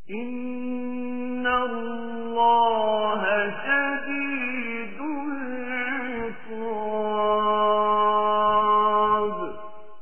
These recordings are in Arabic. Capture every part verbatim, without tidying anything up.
إن الله شديد العقاب.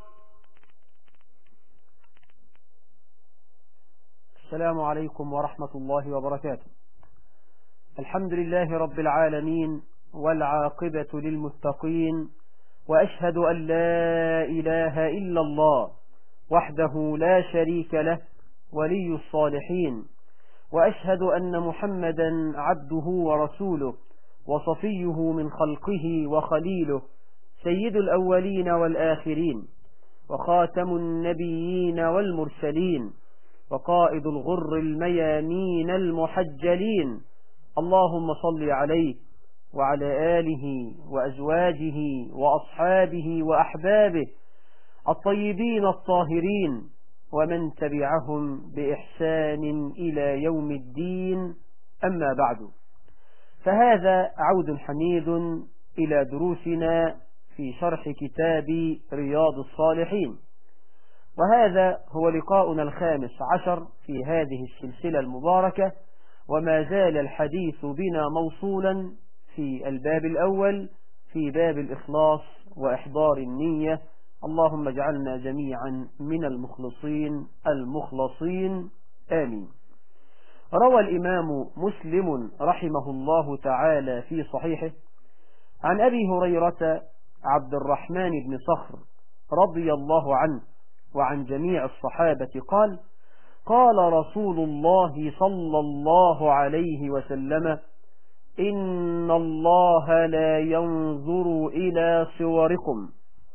السلام عليكم ورحمة الله وبركاته. الحمد لله رب العالمين، والعاقبة للمتقين، وأشهد أن لا إله إلا الله وحده لا شريك له ولي الصالحين، وأشهد أن محمدا عبده ورسوله وصفيه من خلقه وخليله، سيد الأولين والآخرين، وخاتم النبيين والمرسلين، وقائد الغر الميامين المحجلين. اللهم صل عليه وعلى آله وأزواجه وأصحابه وأحبابه الطيبين الطاهرين، ومن تبعهم بإحسان إلى يوم الدين. أما بعد، فهذا عود حميد إلى دروسنا في شرح كتاب رياض الصالحين، وهذا هو لقاؤنا الخامس عشر في هذه السلسلة المباركة، وما زال الحديث بنا موصولا في الباب الأول في باب الإخلاص وإحضار النية. اللهم اجعلنا جميعا من المخلصين المخلصين، آمين. روى الإمام مسلم رحمه الله تعالى في صحيحه عن أبي هريرة عبد الرحمن بن صخر رضي الله عنه وعن جميع الصحابة قال: قال رسول الله صلى الله عليه وسلم: إن الله لا ينظر إلى صوركم،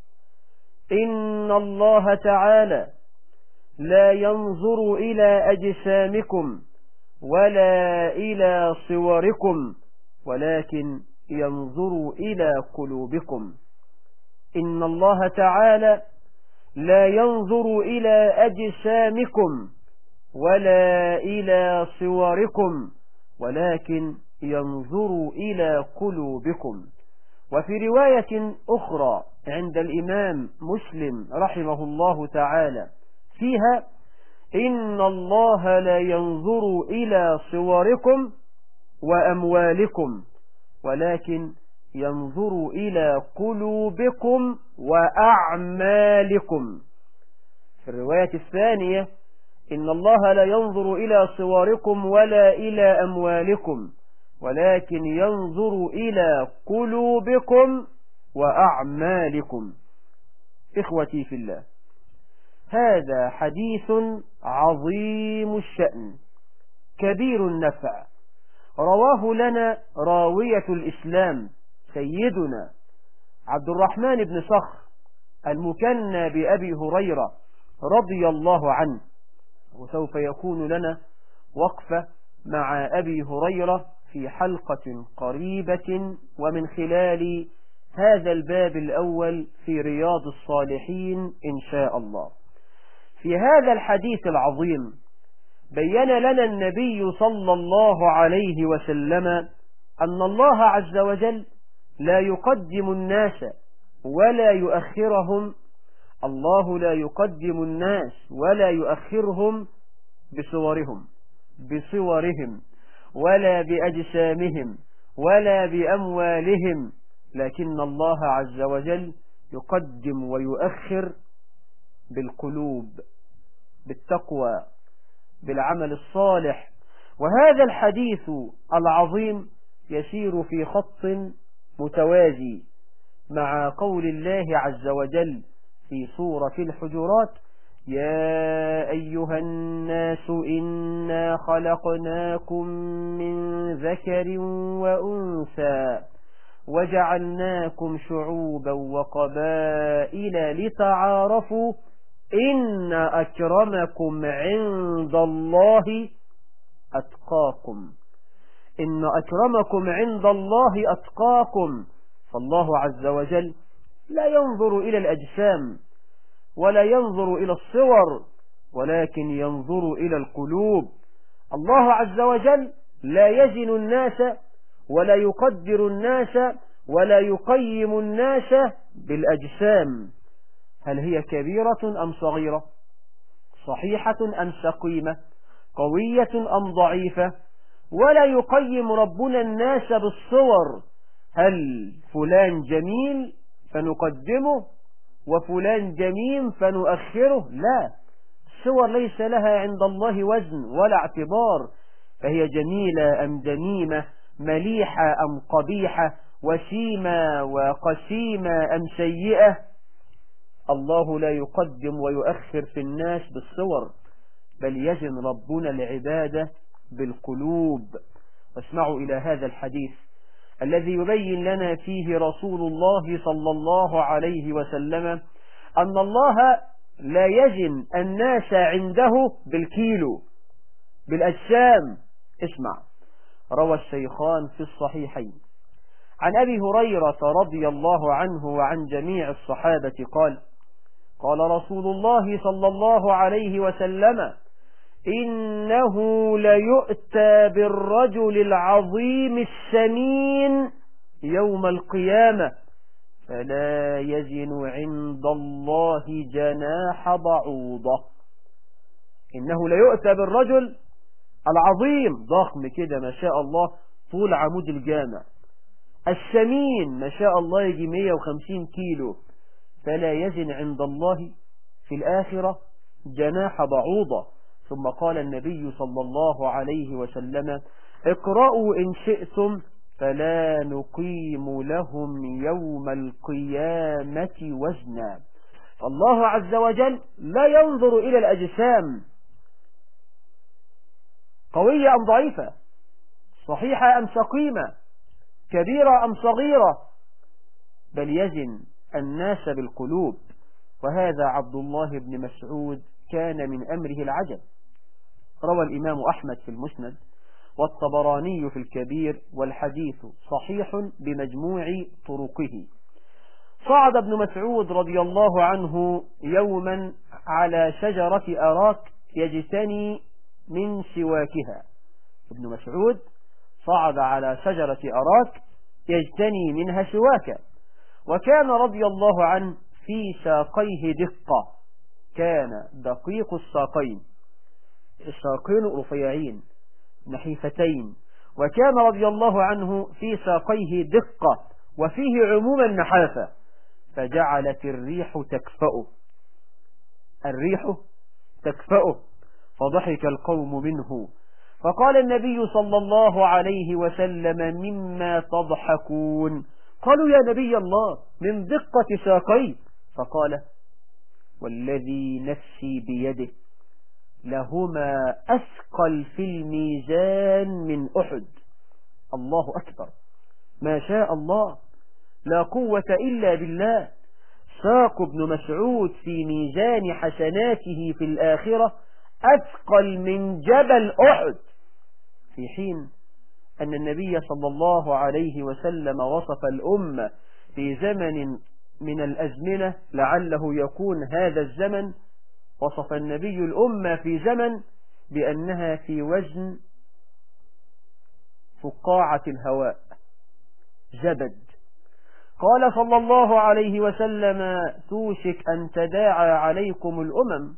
إن الله تعالى لا ينظر إلى أجسامكم ولا إلى صوركم، ولكن ينظر إلى قلوبكم. إن الله تعالى لا ينظر إلى أجسامكم ولا إلى صوركم، ولكن ينظر إلى قلوبكم. وفي رواية أخرى عند الإمام مسلم رحمه الله تعالى فيها: إن الله لا ينظر إلى صوركم وأموالكم، ولكن ينظر إلى قلوبكم وأعمالكم. في الرواية الثانية: إن الله لا ينظر إلى صوركم ولا إلى أموالكم، ولكن ينظر إلى قلوبكم وأعمالكم. إخوتي في الله، هذا حديث عظيم الشأن كبير النفع، رواه لنا راوية الإسلام سيدنا عبد الرحمن بن صخر المكنى بأبي هريرة رضي الله عنه. وسوف يكون لنا وقفة مع أبي هريرة في حلقة قريبة، ومن خلال هذا الباب الأول في رياض الصالحين إن شاء الله. في هذا الحديث العظيم بين لنا النبي صلى الله عليه وسلم أن الله عز وجل لا يقدم الناس ولا يؤخرهم. الله لا يقدم الناس ولا يؤخرهم بصورهم بصورهم ولا بأجسامهم ولا بأموالهم، لكن الله عز وجل يقدم ويؤخر بالقلوب، بالتقوى، بالعمل الصالح. وهذا الحديث العظيم يسير في خط متوازي مع قول الله عز وجل في سورة الحجرات: يا أيها الناس إنا خلقناكم من ذكر وأنثى وجعلناكم شعوبا وقبائل لتعارفوا إن أكرمكم عند الله أتقاكم إن أكرمكم عند الله أتقاكم. فالله عز وجل لا ينظر إلى الأجسام ولا ينظر إلى الصور، ولكن ينظر إلى القلوب. الله عز وجل لا يزن الناس ولا يقدر الناس ولا يقيم الناس بالأجسام، هل هي كبيرة أم صغيرة، صحيحة أم سقيمة، قوية أم ضعيفة. ولا يقيم ربنا الناس بالصور، هل فلان جميل فنقدمه وفلان جميل فنؤخره، لا، الصور ليس لها عند الله وزن ولا اعتبار، فهي جميلة أم دميمة، مليحة أم قبيحة، وسيمة وقسيمة أم سيئة. الله لا يقدم ويؤخر في الناس بالصور، بل يزن ربنا العبادة بالقلوب. واسمعوا إلى هذا الحديث الذي يبين لنا فيه رسول الله صلى الله عليه وسلم أن الله لا يزن الناس عنده بالكيلو، بالأجسام. اسمع، روى الشيخان في الصحيحين عن أبي هريرة رضي الله عنه وعن جميع الصحابة قال: قال رسول الله صلى الله عليه وسلم: إنه ليؤتى بالرجل العظيم السمين يوم القيامة فلا يزن عند الله جناح بعوضة. إنه ليؤتى بالرجل العظيم، ضخم كده ما شاء الله، طول عمود الجامع، السمين ما شاء الله يجي مية وخمسين كيلو، فلا يزن عند الله في الآخرة جناح بعوضة. ثم قال النبي صلى الله عليه وسلم: اقرأوا إن شئتم فلا نقيم لهم يوم القيامة وزنا. الله عز وجل لا ينظر إلى الأجسام قوية أم ضعيفة، صحيحة أم سقيمة، كبيرة أم صغيرة، بل يزن الناس بالقلوب. وهذا عبد الله بن مسعود كان من أمره العجب. روى الإمام أحمد في المسند والطبراني في الكبير، والحديث صحيح بمجموع طرقه. صعد ابن مسعود رضي الله عنه يوما على شجرة أراك يجتني من سواكها. ابن مسعود صعد على شجرة أراك يجتني منها سواكا، وكان رضي الله عنه في ساقيه دقة، كان دقيق الساقين، الساقين رفيعين نحيفتين، وكان رضي الله عنه في ساقيه دقة وفيه عموم النحافة، فجعلت الريح تكفأه، الريح تكفأه، فضحك القوم منه، فقال النبي صلى الله عليه وسلم: مما تضحكون؟ قالوا: يا نبي الله، من دقة ساقيه. فقال: والذي نفسي بيده لهما أثقل في الميزان من أحد. الله أكبر، ما شاء الله، لا قوة إلا بالله. ساق ابن مسعود في ميزان حسناته في الآخرة أثقل من جبل أحد، في حين أن النبي صلى الله عليه وسلم وصف الأمة في زمن من الأزمنة لعله يكون هذا الزمن، وصف النبي الأمة في زمن بأنها في وزن فقاعة الهواء، زبد. قال صلى الله عليه وسلم: توشك أن تداعى عليكم الأمم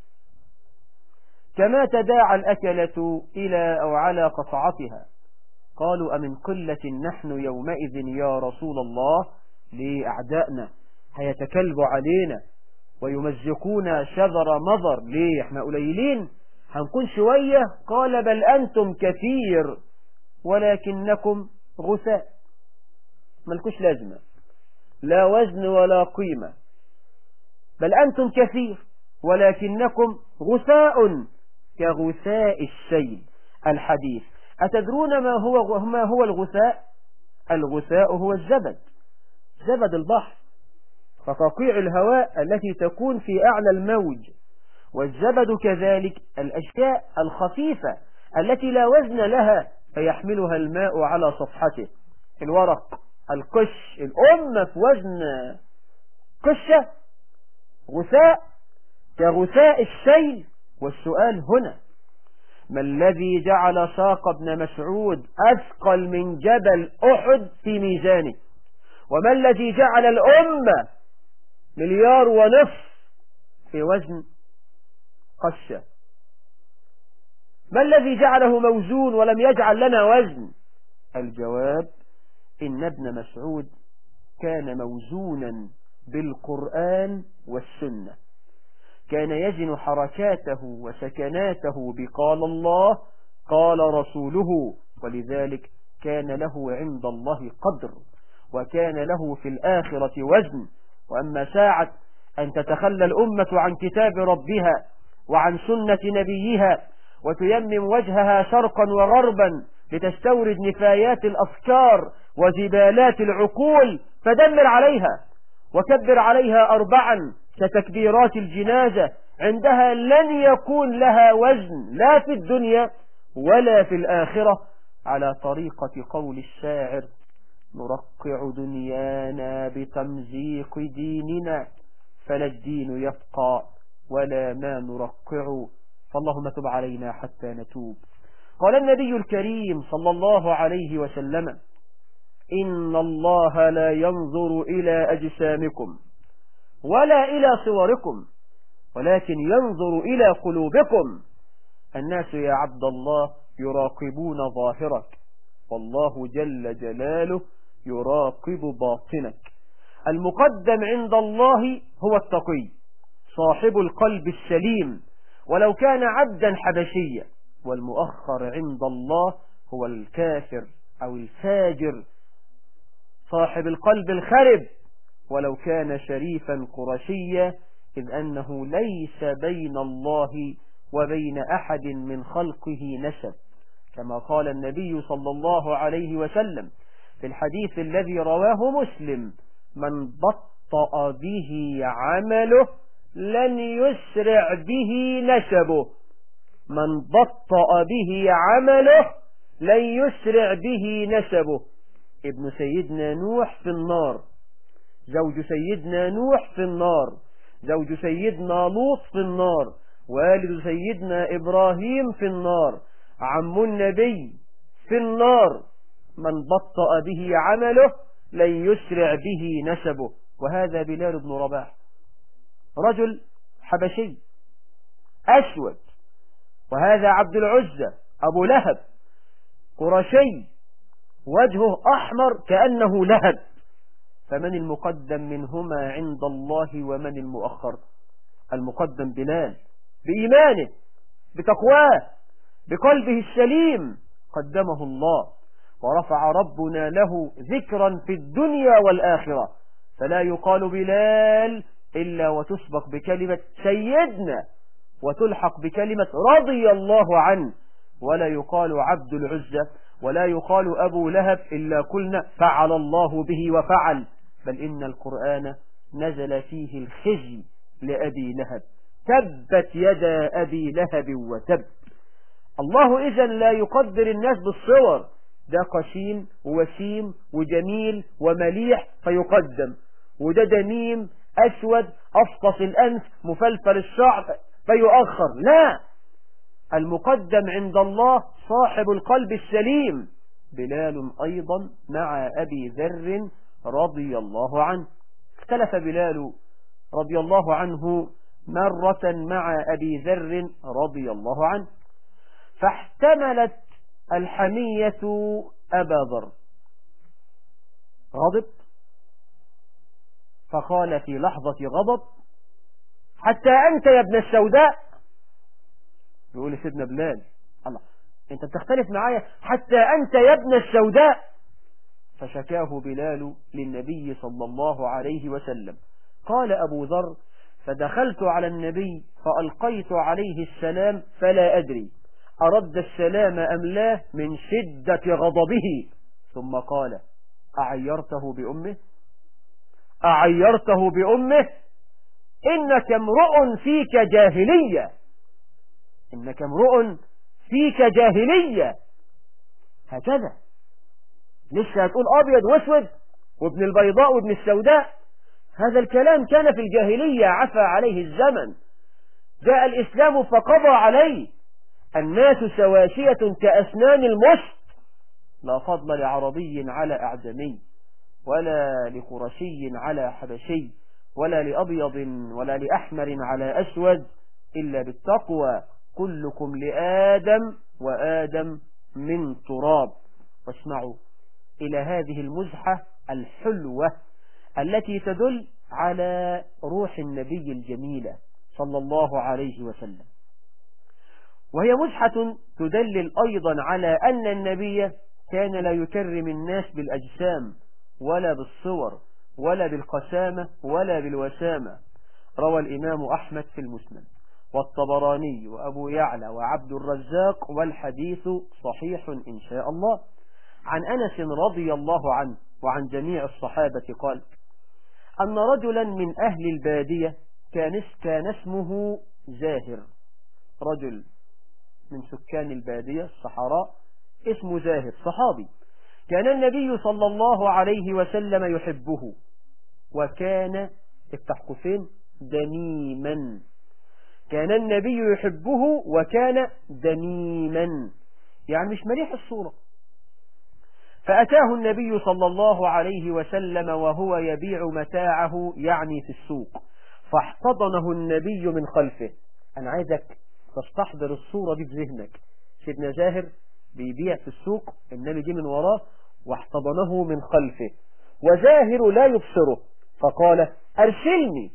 كما تداعى الأكلة إلى أو على قصعتها. قالوا: أمن قلة نحن يومئذ يا رسول الله؟ لأعدائنا هيتكلبوا علينا ويمزقون شذر مضر، ليه احنا قليلين هنكون شوية؟ قال: بل أنتم كثير ولكنكم غثاء، ملكوش لازمة، لا وزن ولا قيمة، بل أنتم كثير ولكنكم غثاء كغثاء السيل. الحديث. أتدرون ما هو ما هو الغثاء؟ الغثاء هو الزبد، زبد البحر، فقاقيع الهواء التي تكون في أعلى الموج، والزبد كذلك الأشياء الخفيفة التي لا وزن لها فيحملها الماء على صفحته، الورق، القش. الأمة في وزن قشة، غثاء كغثاء السيل. والسؤال هنا: ما الذي جعل ساق ابن مسعود أثقل من جبل أحد في ميزانه؟ وما الذي جعل الأمة مليار ونصف في وزن قشة؟ ما الذي جعله موزون ولم يجعل لنا وزن؟ الجواب: إن ابن مسعود كان موزونا بالقرآن والسنة، كان يزن حركاته وسكناته بقال الله قال رسوله، ولذلك كان له عند الله قدر، وكان له في الآخرة وزن. وأما ساعة أن تتخلى الأمة عن كتاب ربها وعن سنة نبيها وتيمم وجهها شرقا وغربا لتستورد نفايات الأفكار وزبالات العقول، فدمر عليها وكبر عليها أربعا كتكبيرات الجنازة، عندها لن يكون لها وزن لا في الدنيا ولا في الآخرة، على طريقة قول الشاعر: نرقع دنيانا بتمزيق ديننا، فلا الدين يبقى ولا ما نرقع، فاللهم تب علينا حتى نتوب. قال النبي الكريم صلى الله عليه وسلم: إن الله لا ينظر إلى أجسامكم ولا إلى صوركم ولكن ينظر إلى قلوبكم. الناس يا عبد الله يراقبون ظاهرك، والله جل جلاله يراقب باطنك. المقدم عند الله هو التقي صاحب القلب السليم ولو كان عبدا حبشيا، والمؤخر عند الله هو الكافر أو الفاجر صاحب القلب الخرب ولو كان شريفا قرشيا، إذ أنه ليس بين الله وبين أحد من خلقه نسب، كما قال النبي صلى الله عليه وسلم في الحديث الذي رواه مسلم: من بطأ به عمله لن يسرع به نسبه. من بطأ به عمله لن يسرع به نسبه. ابن سيدنا نوح في النار، زوج سيدنا نوح في النار، زوج سيدنا لوط في النار، والد سيدنا إبراهيم في النار، عم النبي في النار. من بطأ به عمله لن يسرع به نسبه. وهذا بلال بن رباح، رجل حبشي أسود، وهذا عبد العزة أبو لهب قرشي وجهه أحمر كأنه لهب. فمن المقدم منهما عند الله ومن المؤخر؟ المقدم بلال، بإيمانه بتقواه بقلبه السليم قدمه الله، ورفع ربنا له ذكرا في الدنيا والآخرة، فلا يقال بلال إلا وتسبق بكلمة سيدنا وتلحق بكلمة رضي الله عنه، ولا يقال عبد العزة ولا يقال أبو لهب إلا قلنا فعل الله به وفعل، بل إن القرآن نزل فيه الخزي لأبي لهب: تبت يدا أبي لهب وتب. الله إذن لا يقدر الناس بالصور، ده قشيم ووسيم وجميل ومليح فيقدم، وده دميم أسود أفقص الأنف مفلفل الشعر فيؤخر. لا، المقدم عند الله صاحب القلب السليم. بلال أيضا مع أبي ذر رضي الله عنه. اختلف بلال رضي الله عنه مرة مع أبي ذر رضي الله عنه، فاحتملت الحمية أبا ذر، غضب فقال في لحظة غضب: حتى أنت يا ابن السوداء. يقول سيدنا بلال: الله، أنت بتختلف معايا، حتى أنت يا ابن السوداء. فشكاه بلال للنبي صلى الله عليه وسلم. قال أبو ذر: فدخلت على النبي فألقيت عليه السلام فلا أدري أرد السلام أم لا من شدة غضبه، ثم قال: أعيرته بأمه أعيرته بأمه إنك امرؤ فيك جاهلية إنك امرؤ فيك جاهلية. هكذا لسه هتقول أبيض واسود وابن البيضاء وابن السوداء؟ هذا الكلام كان في الجاهلية، عفى عليه الزمن، جاء الإسلام فقضى عليه. الناس سواسية كأسنان المشط، لا فضل لعربي على أعجمي، ولا لقرشي على حبشي، ولا لأبيض ولا لأحمر على أسود، إلا بالتقوى كلكم لآدم وآدم من تراب. واسمعوا إلى هذه المزحة الحلوة التي تدل على روح النبي الجميلة صلى الله عليه وسلم، وهي مزحة تدلل أيضا على أن النبي كان لا يكرم الناس بالأجسام ولا بالصور ولا بالقسامة ولا بالوسامة. روى الإمام أحمد في المسند والطبراني وأبو يعلى وعبد الرزاق، والحديث صحيح إن شاء الله، عن أنس رضي الله عنه وعن جميع الصحابة قال أن رجلا من أهل البادية كان كان اسمه زاهر، رجل من سكان البادية الصحراء اسمه زاهر صحابي، كان النبي صلى الله عليه وسلم يحبه، وكان التحقفين دميما، كان النبي يحبه وكان دميما، يعني مش مليح الصورة. فأتاه النبي صلى الله عليه وسلم وهو يبيع متاعه يعني في السوق، فاحتضنه النبي من خلفه. أنا عايزك تستحضر الصورة دي في ذهنك، سيدنا زاهر بيبيع في السوق، النبي جه من وراه واحتضنه من خلفه، وزاهر لا يبصره، فقال أرسلني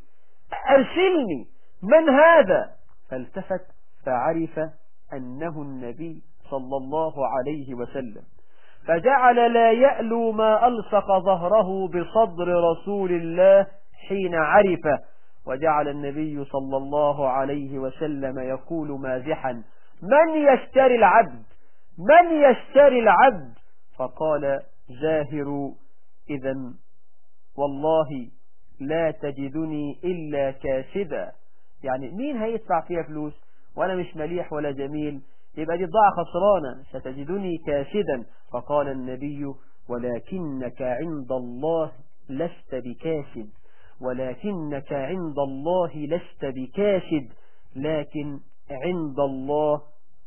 أرسلني من هذا؟ فالتفت فعرف أنه النبي صلى الله عليه وسلم، فجعل لا يألو ما ألصق ظهره بصدر رسول الله حين عرفه، وجعل النبي صلى الله عليه وسلم يقول مازحا من يشتري العبد من يشتري العبد؟ فقال زاهر إذن والله لا تجدني إلا كاسدا، يعني مين هيدفع فيها فلوس وأنا مش مليح ولا جميل، يبقى دي ضاع خسرانة، ستجدني كاسدا. فقال النبي ولكنك عند الله لست بكاسد، ولكنك عند الله لست بكاسد، لكن عند الله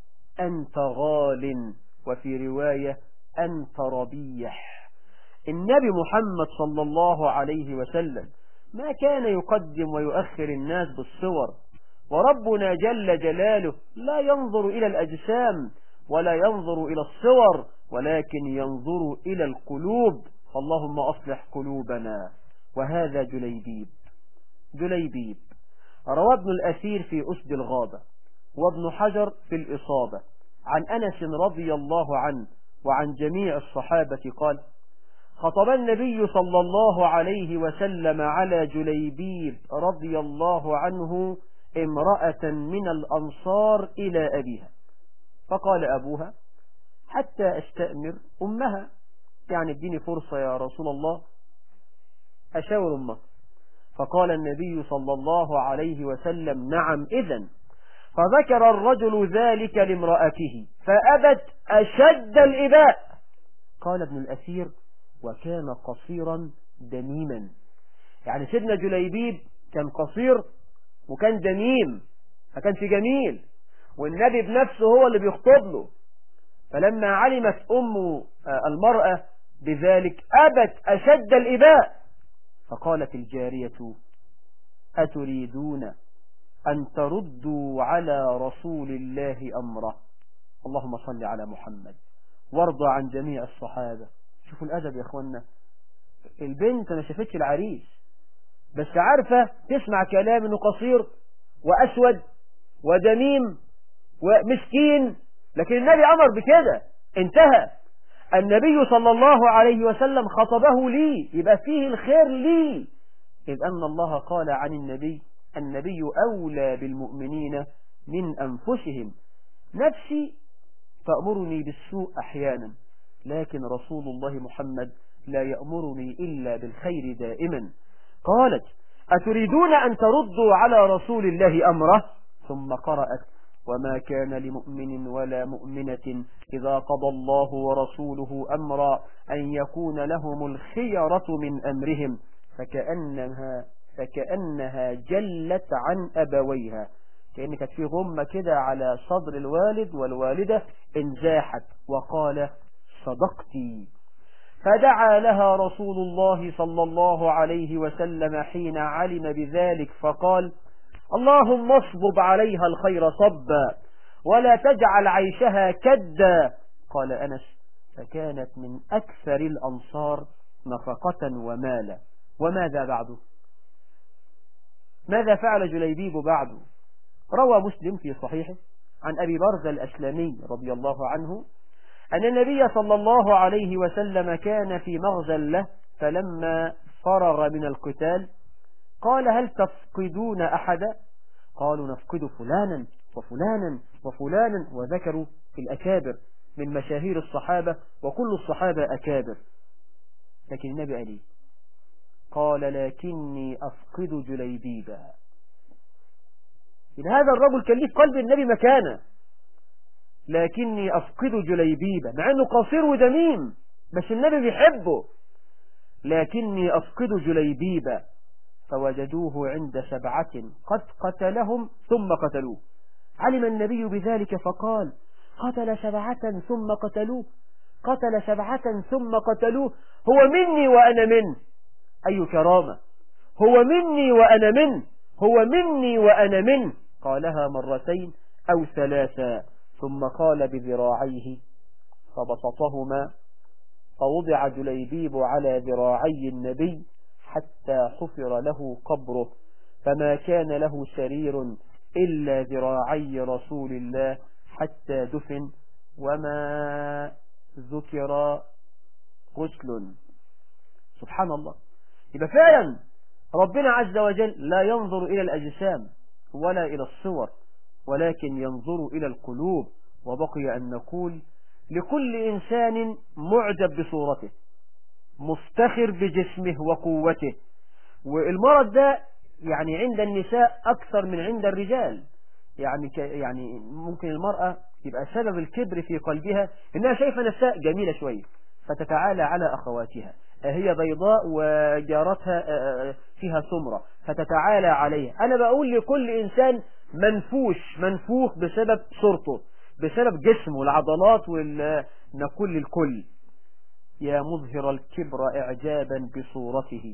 أنت غال، وفي رواية أنت ربيح. النبي محمد صلى الله عليه وسلم ما كان يقدم ويؤخر الناس بالصور، وربنا جل جلاله لا ينظر إلى الأجسام ولا ينظر إلى الصور، ولكن ينظر إلى القلوب، اللهم أصلح قلوبنا. وهذا جليبيب جليبيب روى ابن الأثير في أسد الغابة وابن حجر في الإصابة عن أنس رضي الله عنه وعن جميع الصحابة قال خطب النبي صلى الله عليه وسلم على جليبيب رضي الله عنه امرأة من الأنصار إلى أبيها، فقال أبوها حتى أستأمر أمها، يعني اديني فرصة يا رسول الله أشاور أمه. فقال النبي صلى الله عليه وسلم نعم إذن. فذكر الرجل ذلك لامرأته فأبت أشد الإباء. قال ابن الأثير وكان قصيرا دميما، يعني سيدنا جليبيب كان قصير وكان دميم، ما كانش جميل، والنبي بنفسه هو اللي بيخطب له. فلما علمت أم المرأة بذلك أبت أشد الإباء، فقالت الجارية أتريدون أن تردوا على رسول الله أمره؟ اللهم صل على محمد وارضى عن جميع الصحابة. شوفوا الأدب يا أخوانا، البنت ما شافتش العريس بس عارفة تسمع كلام انه قصير وأسود ودميم ومسكين، لكن النبي أمر بكده انتهى. النبي صلى الله عليه وسلم خطبه لي، يبقى فيه الخير لي، إذ أن الله قال عن النبي النبي أولى بالمؤمنين من أنفسهم. نفسي تأمرني بالسوء أحيانا، لكن رسول الله محمد لا يأمرني إلا بالخير دائما. قالت أتريدون أن تردوا على رسول الله أمره؟ ثم قرأت وما كان لمؤمن ولا مؤمنة إذا قضى الله ورسوله أمرا أن يكون لهم الخيرة من أمرهم، فكأنها, فكأنها جلت عن أبويها، كأن كانت في غمة كده على صدر الوالد والوالدة، انزاحت وقال صدقتي. فدعا لها رسول الله صلى الله عليه وسلم حين علم بذلك، فقال اللهم اصبب عليها الخير صبا، ولا تجعل عيشها كدا. قال أنس: فكانت من أكثر الأنصار نفقة ومالا. وماذا بعده؟ ماذا فعل جليبيب بعده؟ روى مسلم في صحيحه عن أبي برزة الأسلمي رضي الله عنه أن النبي صلى الله عليه وسلم كان في مغزى له، فلما فرغ من القتال قال: هل تفقدون أحدا؟ قالوا: نفقد فلانا وفلانا وفلانا، وذكروا في الأكابر من مشاهير الصحابة، وكل الصحابة أكابر. لكن النبي قال إيه؟ قال: لكني أفقد جليبيبا. إن هذا الرجل كان ليه في قلب النبي مكانه، لكني أفقد جليبيبا، مع أنه قصير ودميم بس النبي بيحبه. لكني أفقد جليبيبا. فوجدوه عند سبعة قد قتلهم ثم قتلوه. علم النبي بذلك فقال: قتل سبعة ثم قتلوه، قتل سبعة ثم قتلوه، هو مني وأنا منه. أي كرامة! هو مني وأنا منه، هو مني وأنا منه. قالها مرتين أو ثلاثا، ثم قال بذراعيه فبسطهما، فوضع جليبيب على ذراعي النبي حتى حفر له قبره، فما كان له سرير إلا ذراعي رسول الله حتى دفن، وما ذكر غسل. سبحان الله. يبقى فعلا ربنا عز وجل لا ينظر إلى الأجسام ولا إلى الصور، ولكن ينظر إلى القلوب. وبقي أن نقول: لكل إنسان معجب بصورته، مفتخر بجسمه وقوته. والمرض ده يعني عند النساء أكثر من عند الرجال. يعني ك يعني ممكن المرأة يبقى سبب الكبر في قلبها إنها شايفة نفسها جميلة شوية، فتتعالى على أخواتها. هي بيضاء وجارتها فيها سمرة فتتعالى عليها. أنا بقول لكل إنسان منفوش منفوخ بسبب صورته، بسبب جسمه، العضلات، ونقول للكل: يا مظهر الكبر إعجابا بصورته،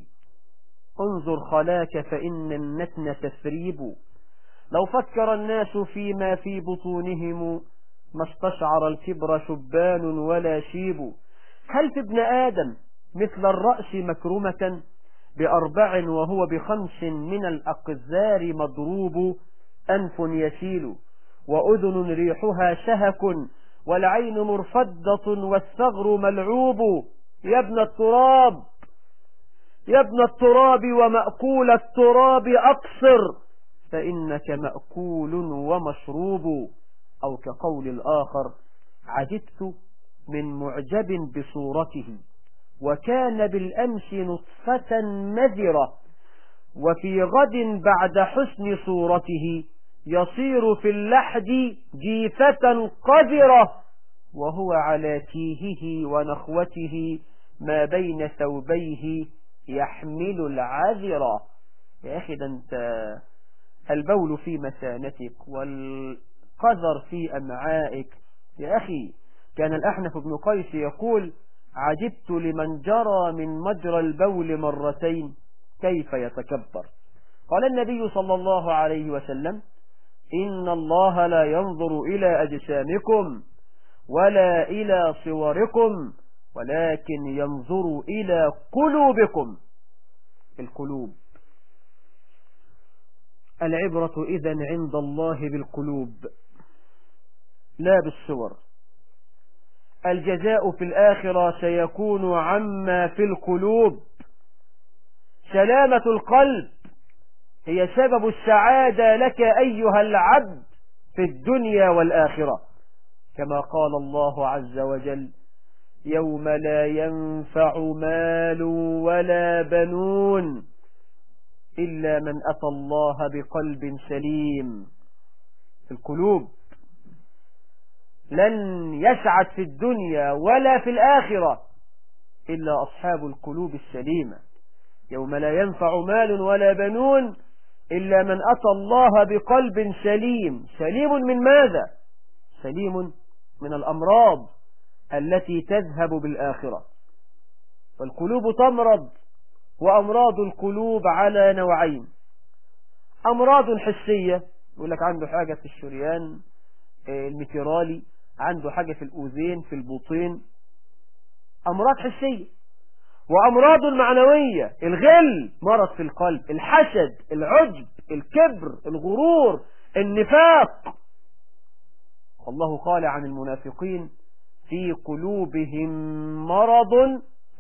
انظر خلاك فإن النتن تثريب. لو فكر الناس فيما في بطونهم ما استشعر الكبر شبان ولا شيب. هل في ابن آدم مثل الرأس مكرمة بأربع وهو بخمس من الأقذار مضروب. أنف يسيل وأذن ريحها شهك والعين مرفدة والثغر ملعوب. يا ابن التراب، يا ابن التراب ومأكول التراب أقصر، فإنك مأكول ومشروب. أو كقول الآخر: عجبت من معجب بصورته وكان بالأمس نطفة مذرة، وفي غد بعد حسن صورته يصير في اللحد جيفة قذرة، وهو على تيهه ونخوته ما بين ثوبيه يحمل العذرة. يا أخي ده أنت البول في مسانتك والقذر في أمعائك. يا أخي كان الأحنف بن قيس يقول: عجبت لمن جرى من مجرى البول مرتين كيف يتكبر. قال النبي صلى الله عليه وسلم: إن الله لا ينظر إلى أجسامكم ولا إلى صوركم ولكن ينظر إلى قلوبكم. القلوب. العبرة إذن عند الله بالقلوب لا بالصور. الجزاء في الآخرة سيكون عما في القلوب. سلامة القلب هي سبب السعادة لك أيها العبد في الدنيا والآخرة، كما قال الله عز وجل: يوم لا ينفع مال ولا بنون إلا من أتى الله بقلب سليم. القلوب لن يسعد في الدنيا ولا في الآخرة إلا أصحاب القلوب السليمة. يوم لا ينفع مال ولا بنون إلا من أتى الله بقلب سليم. سليم من ماذا؟ سليم من الأمراض التي تذهب بالآخرة. والقلوب تمرض، وأمراض القلوب على نوعين: أمراض حسية، يقول لك عنده حاجة في الشريان الميترالي عنده حاجة في الأذين في البطين، أمراض حسية. وأمراض معنوية، الغل مرض في القلب، الحسد، العجب، الكبر، الغرور، النفاق. الله قال عن المنافقين في قلوبهم مرض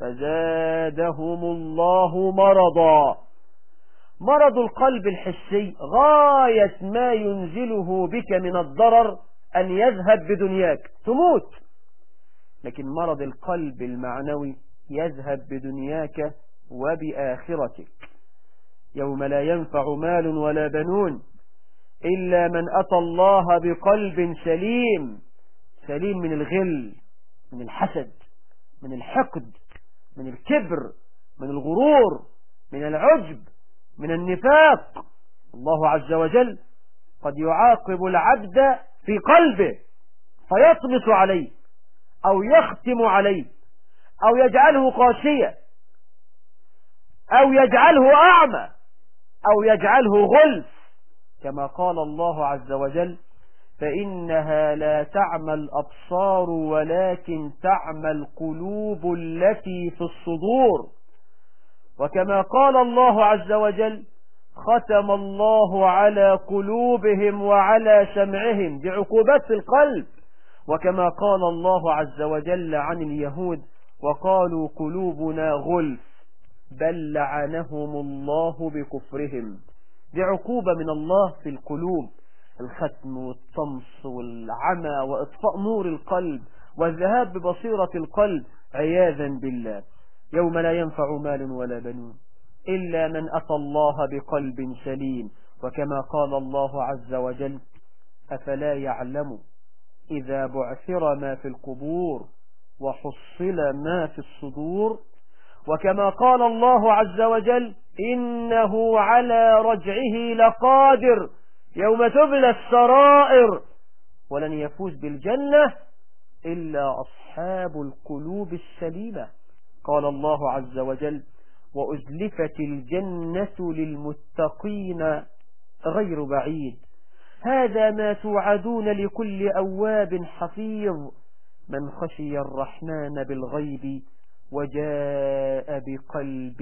فزادهم الله مرضا. مرض القلب الحسي غاية ما ينزله بك من الضرر أن يذهب بدنياك تموت، لكن مرض القلب المعنوي يذهب بدنياك وبآخرتك. يوم لا ينفع مال ولا بنون إلا من أتى الله بقلب سليم، سليم من الغل، من الحسد، من الحقد، من الكبر، من الغرور، من العجب، من النفاق. الله عز وجل قد يعاقب العبد في قلبه فيطمس عليه أو يختم عليه أو يجعله قاسيا أو يجعله أعمى أو يجعله غلف، كما قال الله عز وجل فإنها لا تعمى الأبصار ولكن تعمى القلوب التي في الصدور. وكما قال الله عز وجل ختم الله على قلوبهم وعلى سمعهم، بعقوبات في القلب. وكما قال الله عز وجل عن اليهود وقالوا قلوبنا غلف بل لعنهم الله بكفرهم، بعقوبة من الله في القلوب، الختم والطمس والعمى وإطفاء نور القلب والذهاب ببصيرة القلب عياذا بالله. يوم لا ينفع مال ولا بنون إلا من أتى الله بقلب سليم. وكما قال الله عز وجل أفلا يعلم إذا بعثر ما في القبور وحصل ما في الصدور. وكما قال الله عز وجل إنه على رجعه لقادر يوم تبلى السرائر ولن يفوز بالجنة إلا أصحاب القلوب السليمة. قال الله عز وجل وأزلفت الجنة للمتقين غير بعيد هذا ما توعدون لكل أواب حفيظ من خشي الرحمن بالغيب وجاء بقلب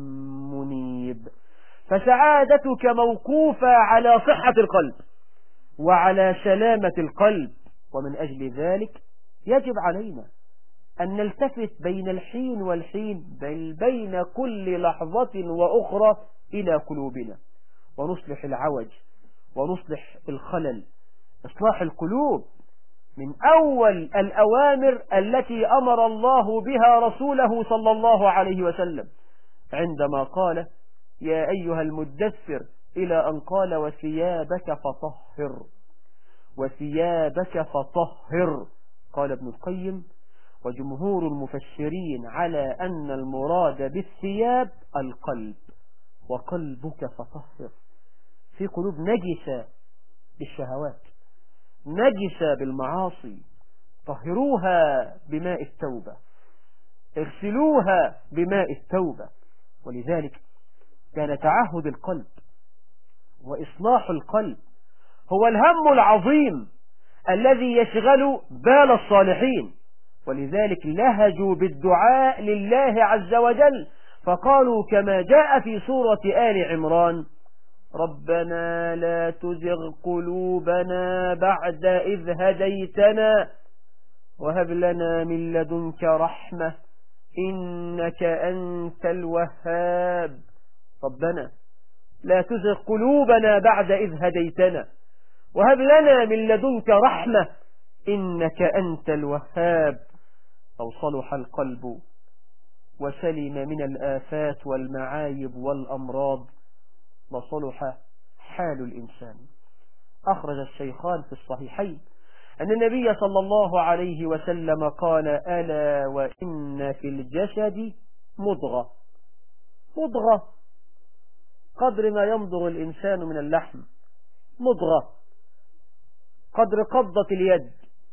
منيب. فسعادتك موقوفة على صحة القلب وعلى سلامة القلب، ومن أجل ذلك يجب علينا أن نلتفت بين الحين والحين بل بين كل لحظة وأخرى إلى قلوبنا ونصلح العوج ونصلح الخلل. إصلاح القلوب من أول الأوامر التي أمر الله بها رسوله صلى الله عليه وسلم عندما قال يا أيها المدثر إلى أن قال وثيابك فطهر، وثيابك فطهر. قال ابن القيم وجمهور المفسرين على أن المراد بالثياب القلب، وقلبك فطهر. في قلوب نجسة بالشهوات، نجسة بالمعاصي، طهروها بماء التوبة، اغسلوها بماء التوبة. ولذلك كان تعهد القلب وإصلاح القلب هو الهم العظيم الذي يشغل بال الصالحين. ولذلك لهجوا بالدعاء لله عز وجل فقالوا كما جاء في سورة آل عمران ربنا لا تزغ قلوبنا بعد إذ هديتنا وهب لنا من لدنك رحمة إنك أنت الوهاب. ربنا لا تزغ قلوبنا بعد إذ هديتنا وهب لنا من لدنك رحمة إنك أنت الوهاب. لو صلح القلب وسلم من الآفات والمعايب والأمراض لصلح حال الإنسان. أخرج الشيخان في الصحيحين أن النبي صلى الله عليه وسلم قال ألا وإن في الجسد مضغة، مضغة قدر ما يمضغ الإنسان من اللحم، مضغة قدر قبضة اليد.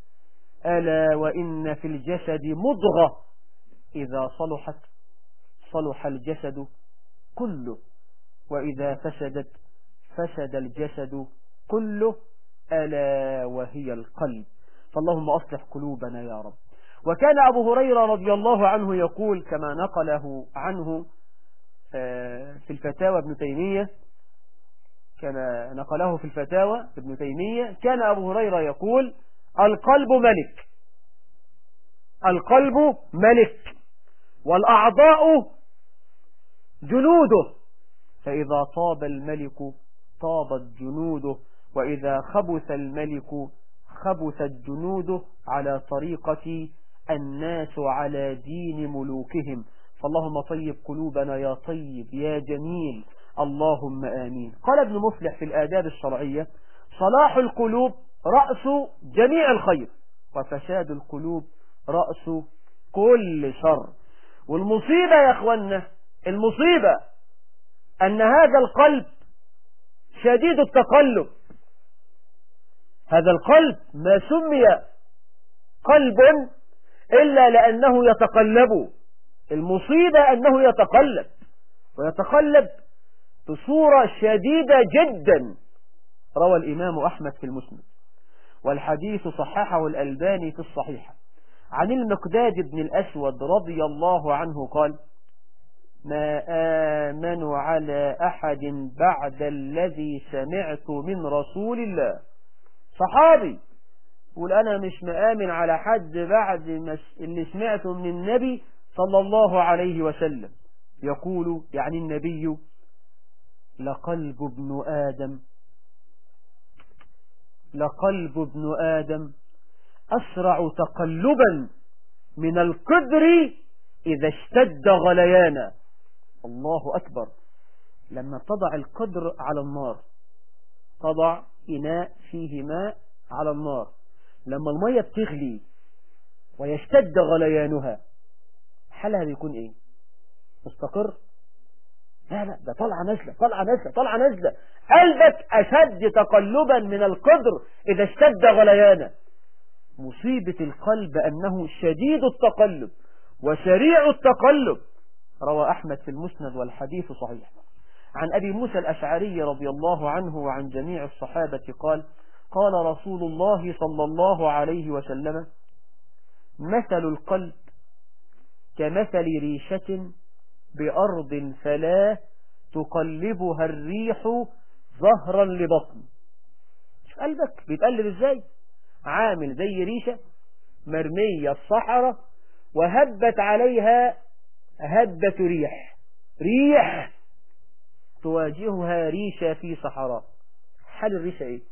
ألا وإن في الجسد مضغة إذا صلحت صلح الجسد كله وإذا فسدت فسد الجسد كله ألا وهي القلب. فاللهم أصلح قلوبنا يا رب. وكان أبو هريرة رضي الله عنه يقول كما نقله عنه في الفتاوى ابن تيمية، كما نقله في الفتاوى ابن تيمية، كان أبو هريرة يقول: القلب ملك، القلب ملك والأعضاء جنوده، فإذا طاب الملك طابت جنوده، وإذا خبث الملك خبثت جنوده، على طريقة الناس على دين ملوكهم. فاللهم طيب قلوبنا يا طيب يا جميل، اللهم آمين. قال ابن مفلح في الآداب الشرعية: صلاح القلوب رأس جميع الخير، وفساد القلوب رأس كل شر. والمصيبة يا أخوانا، المصيبة أن هذا القلب شديد التقلب. هذا القلب ما سمي قلب إلا لأنه يتقلب. المصيبة أنه يتقلب، ويتقلب بصورة شديدة جدا. روى الإمام أحمد في المسند، والحديث صححه الألباني في الصحيحة، عن المقداد بن الأسود رضي الله عنه قال: ما آمن على أحد بعد الذي سمعت من رسول الله. صحابي يقول: أنا مش مآمن على حد بعد اللي سمعته من النبي صلى الله عليه وسلم. يقول يعني النبي: لقلب ابن آدم لقلب ابن آدم أسرع تقلبا من القدر إذا اشتد غليانا. الله أكبر. لما تضع القدر على النار، تضع إناء فيه ماء على النار، لما المية بتغلي ويشتد غليانها، حالها بيكون ايه؟ مستقر؟ لا لا، ده طلع نزلة طلع نزلة طلع نزلة. قلبك أشد تقلبا من القدر إذا اشتد غليانا. مصيبة القلب أنه شديد التقلب وسريع التقلب. روى أحمد في المسند والحديث صحيح، عن أبي موسى الأشعري رضي الله عنه وعن جميع الصحابة قال: قال رسول الله صلى الله عليه وسلم: مثل القلب كمثل ريشة بأرض فلا تقلبها الريح ظهرا لبطن. شوف قلبك بيتقلب ازاي؟ عامل زي ريشة مرمية الصحراء وهبت عليها هبة ريح، ريح تواجهها ريشة في صحراء. حال الريشة ايه؟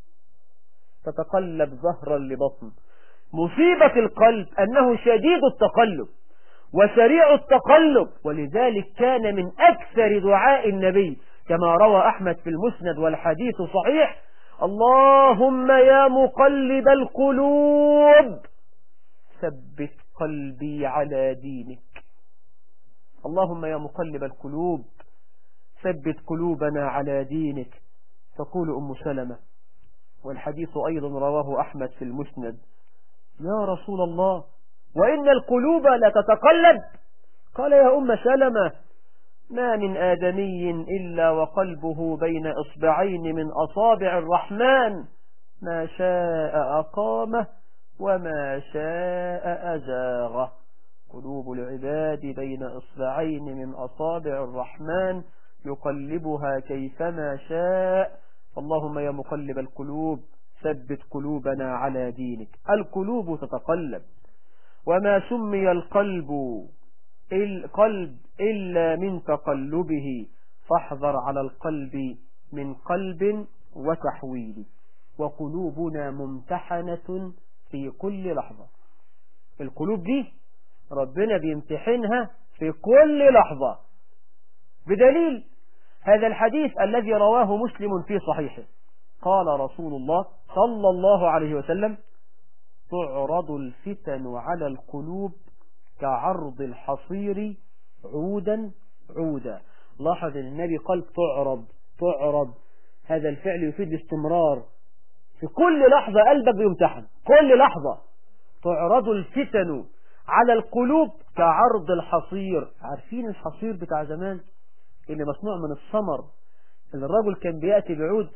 تتقلب ظهرا لبطن. مصيبة القلب أنه شديد التقلب وسريع التقلب، ولذلك كان من أكثر دعاء النبي كما روى أحمد في المسند والحديث صحيح: اللهم يا مقلب القلوب ثبت قلبي على دينك. اللهم يا مقلب القلوب ثبت قلوبنا على دينك. تقول أم سلمة، والحديث أيضا رواه أحمد في المسند: يا رسول الله، وإن القلوب لتتقلب؟ قال: يا أم سلمة، ما من آدمي إلا وقلبه بين إصبعين من أصابع الرحمن، ما شاء أقامه وما شاء أزاغه. قلوب العباد بين إصبعين من أصابع الرحمن يقلبها كيفما شاء. اللهم يا مقلب القلوب ثبت قلوبنا على دينك. القلوب تتقلب، وما سمي القلب القلب إلا من تقلبه، فاحذر على القلب من قلب وتحويل. وقلوبنا ممتحنة في كل لحظة. القلوب دي ربنا بيمتحنها في كل لحظة، بدليل هذا الحديث الذي رواه مسلم في صحيحه. قال رسول الله صلى الله عليه وسلم: تعرض الفتن على القلوب كعرض الحصير عودا عودا. لاحظ ان النبي قال تعرض تعرض، هذا الفعل يفيد الاستمرار. في كل لحظة قلبك بيمتحن، كل لحظة. تعرض الفتن على القلوب كعرض الحصير. عارفين الحصير بتاع زمان اللي مصنوع من السمر، اللي الرجل كان بيأتي بعود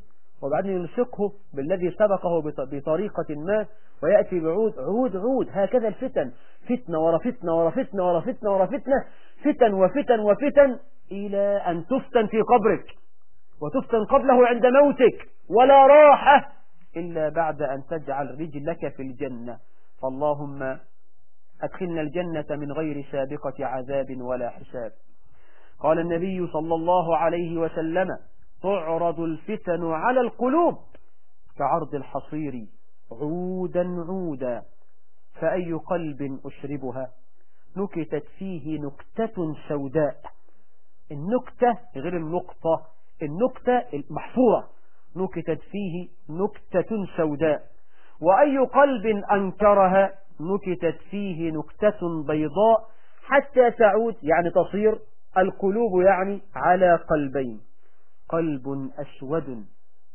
وبعدين يلصقه بالذي سبقه بطريقة ما ويأتي بعود عود عود. هكذا الفتن، فتنة ورا فتنة ورا فتنة ورا فتنة ورا فتنة، فتن وفتن وفتن، إلى أن تفتن في قبرك وتفتن قبله عند موتك، ولا راحة إلا بعد أن تجعل رجلك في الجنة. فاللهم أدخلنا الجنة من غير سابقة عذاب ولا حساب. قال النبي صلى الله عليه وسلم: تعرض الفتن على القلوب كعرض الحصير عودا عودا، فأي قلب أشربها نكتت فيه نكتة سوداء. النكتة غير النقطة، النكتة المحفورة، نكتت فيه نكتة سوداء. وأي قلب أنكرها نكتت فيه نكتة بيضاء حتى تعود، يعني تصير القلوب يعني على قلبين: قلب أسود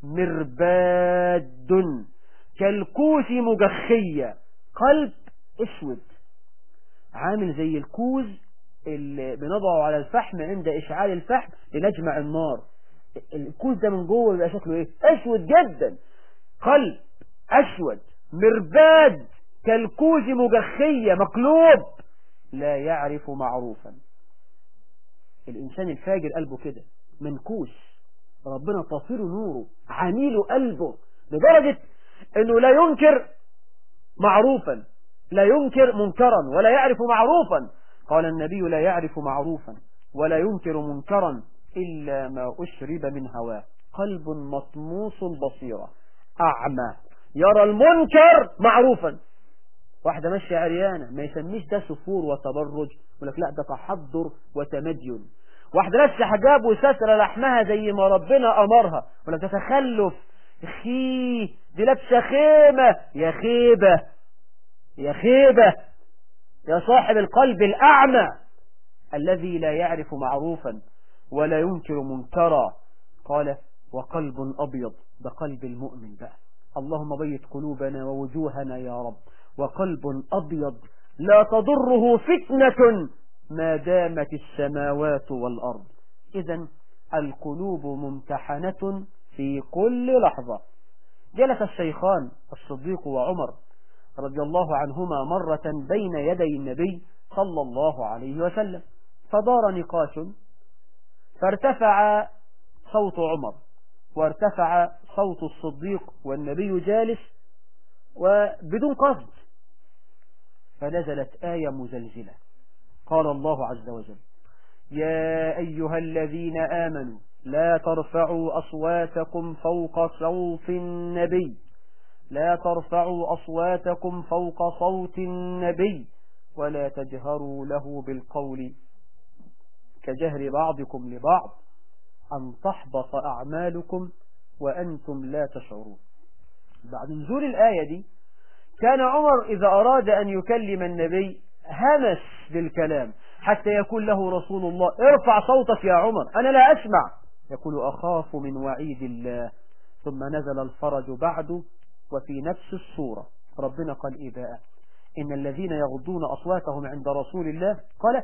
مرباد كالكوز مجخية. قلب أسود عامل زي الكوز اللي بنضعه على الفحم عند إشعال الفحم لنجمع النار. الكوز ده من جوه بيبقى شكله إيه؟ أسود جدا. قلب أسود مرباد كالكوز مجخية، مقلوب، لا يعرف معروفا. الإنسان الفاجر قلبه كده منكوس، ربنا طافر نوره عميل قلبه لدرجة أنه لا ينكر معروفا، لا ينكر منكرا ولا يعرف معروفا. قال النبي: لا يعرف معروفا ولا ينكر منكرا إلا ما أشرب من هواه. قلب مطموس بصيرة، أعمى، يرى المنكر معروفا. واحدة ماشية عريانة ما يسميش ده سفور وتبرج، يقول لك لا ده تحضر وتمدين. واحدة لابسة حجاب وستر لحمها زي ما ربنا أمرها، يقول لك ده تخلف. خي دي لابسة خيمة. يا خيبة يا خيبة يا صاحب القلب الأعمى الذي لا يعرف معروفا ولا ينكر منكرا. قال: وقلب أبيض، ده قلب المؤمن بقى. اللهم بيض قلوبنا ووجوهنا يا رب. وقلب أبيض لا تضره فتنة ما دامت السماوات والأرض. إذن القلوب ممتحنة في كل لحظة. جلس الشيخان الصديق وعمر رضي الله عنهما مرة بين يدي النبي صلى الله عليه وسلم، فدار نقاش، فارتفع صوت عمر وارتفع صوت الصديق والنبي جالس وبدون قصد، فنزلت آية مزلزلة. قال الله عز وجل: يا أيها الذين آمنوا لا ترفعوا أصواتكم فوق صوت النبي لا ترفعوا أصواتكم فوق صوت النبي ولا تجهروا له بالقول كجهر بعضكم لبعض أن تحبط أعمالكم وأنتم لا تشعرون. بعد نزول الآية دي كان عمر إذا أراد أن يكلم النبي همس بالكلام حتى يقول له رسول الله: ارفع صوتك يا عمر أنا لا أسمع. يقول: أخاف من وعيد الله. ثم نزل الفرج بعده وفي نفس الصورة ربنا قال إيه بقى؟ إن الذين يغضون أصواتهم عند رسول الله قال: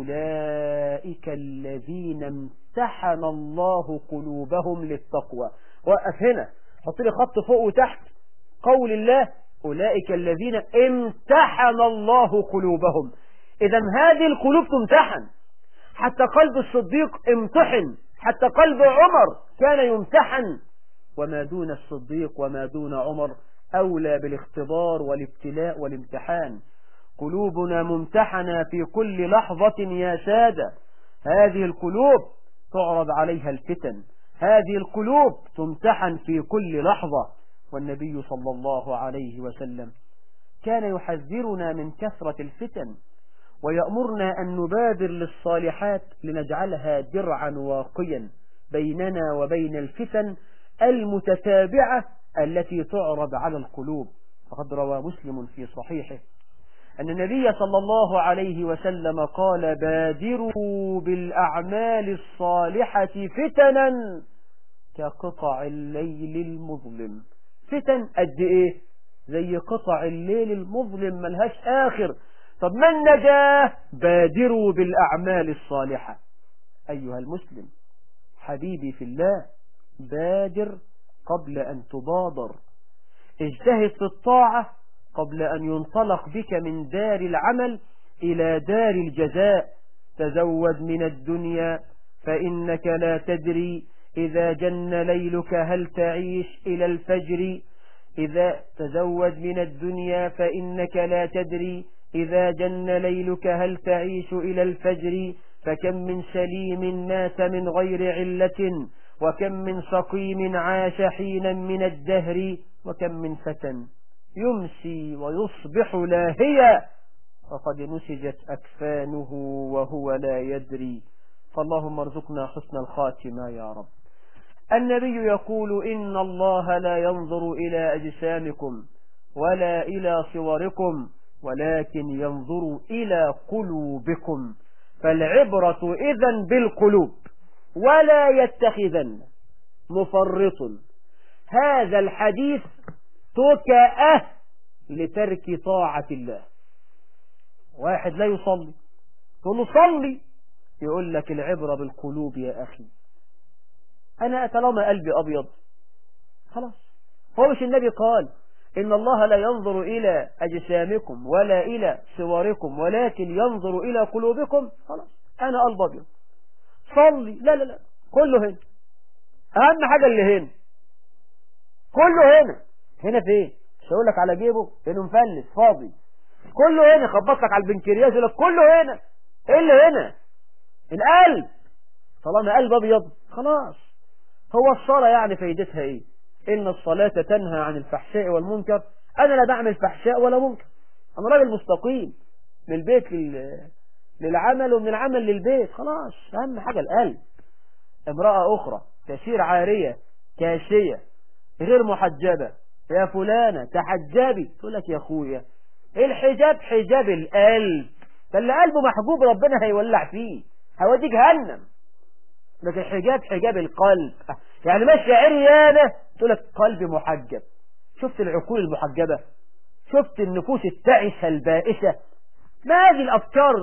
أولئك الذين امتحن الله قلوبهم للتقوى. وقف هنا، حط لي خط فوق وتحت قول الله: أولئك الذين امتحن الله قلوبهم. إذا هذه القلوب تمتحن، حتى قلب الصديق امتحن، حتى قلب عمر كان يمتحن، وما دون الصديق وما دون عمر أولى بالاختبار والابتلاء والامتحان. قلوبنا ممتحنة في كل لحظة يا سادة. هذه القلوب تعرض عليها الفتن، هذه القلوب تمتحن في كل لحظة. والنبي صلى الله عليه وسلم كان يحذرنا من كثرة الفتن ويأمرنا أن نبادر للصالحات لنجعلها درعا واقيا بيننا وبين الفتن المتتابعة التي تعرض على القلوب. فقد روى مسلم في صحيحه أن النبي صلى الله عليه وسلم قال: بادروا بالأعمال الصالحة فتنا كقطع الليل المظلم. فتن قد إيه؟ زي قطع الليل المظلم ملهاش آخر. طب ما النجاة؟ بادروا بالأعمال الصالحة. أيها المسلم حبيبي في الله، بادر قبل أن تبادر، اجتهد في الطاعة قبل أن ينطلق بك من دار العمل إلى دار الجزاء. تزود من الدنيا فإنك لا تدري إذا جن ليلك هل تعيش إلى الفجر. إذا تزود من الدنيا فإنك لا تدري إذا جن ليلك هل تعيش إلى الفجر. فكم من سليم مات من غير علة، وكم من سقيم عاش حينا من الدهر، وكم من فتى يمسي ويصبح لاهيا فقد نسجت أكفانه وهو لا يدري. فاللهم ارزقنا حسن الخاتمة يا رب. النبي يقول إن الله لا ينظر إلى أجسامكم ولا إلى صوركم ولكن ينظر إلى قلوبكم، فالعبرة إذن بالقلوب. ولا يتخذن مفرط هذا الحديث تكأه لترك طاعة الله. واحد لا يصلي تقول له صلي، يقول لك العبرة بالقلوب يا أخي. أنا طالما قلبي أبيض خلاص. هو مش النبي قال إن الله لا ينظر إلى أجسامكم ولا إلى صوركم ولكن ينظر إلى قلوبكم؟ خلاص أنا قلب أبيض صلي. لا لا لا، كله هنا. أهم حاجة اللي هنا، كله هنا. هنا فين؟ مش هقول لك على جيبه إنه مفلس فاضي، كله هنا. خبط لك على البنكرياس يقول لك كله هنا. إيه اللي هنا؟ القلب. طالما قلب أبيض خلاص. هو الصلاة يعني فايدتها إيه؟ إن الصلاة تنهى عن الفحشاء والمنكر. أنا لا بعمل فحشاء ولا منكر، أنا راجل مستقيم من البيت للعمل ومن العمل للبيت. خلاص أهم حاجة القلب. امرأة أخرى تسير عارية كاشية غير محجبة، يا فلانة تحجبي، تقول لك يا أخويا الحجاب حجاب القلب، فاللي قلبه محجوب ربنا هيولع فيه هيوديه جهنم. لكن الحجاب حجاب القلب، يعني ماشية عريانة تقول لك قلبي محجب. شفت العقول المحجبة؟ شفت النفوس التعسة البائسة؟ ما هذه الأفكار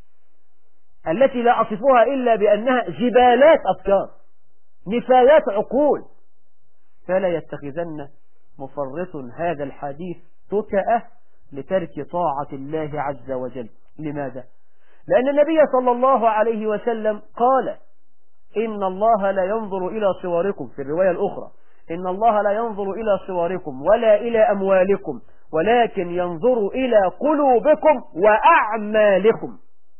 التي لا أصفها إلا بأنها جبالات أفكار، نفايات عقول. فلا يتخذن مفرط هذا الحديث تكأه لترك طاعة الله عز وجل. لماذا؟ لأن النبي صلى الله عليه وسلم قال إن الله لا ينظر إلى صوركم، في الرواية الأخرى إن الله لا ينظر إلى صوركم ولا إلى أموالكم ولكن ينظر إلى قلوبكم وأعمالكم،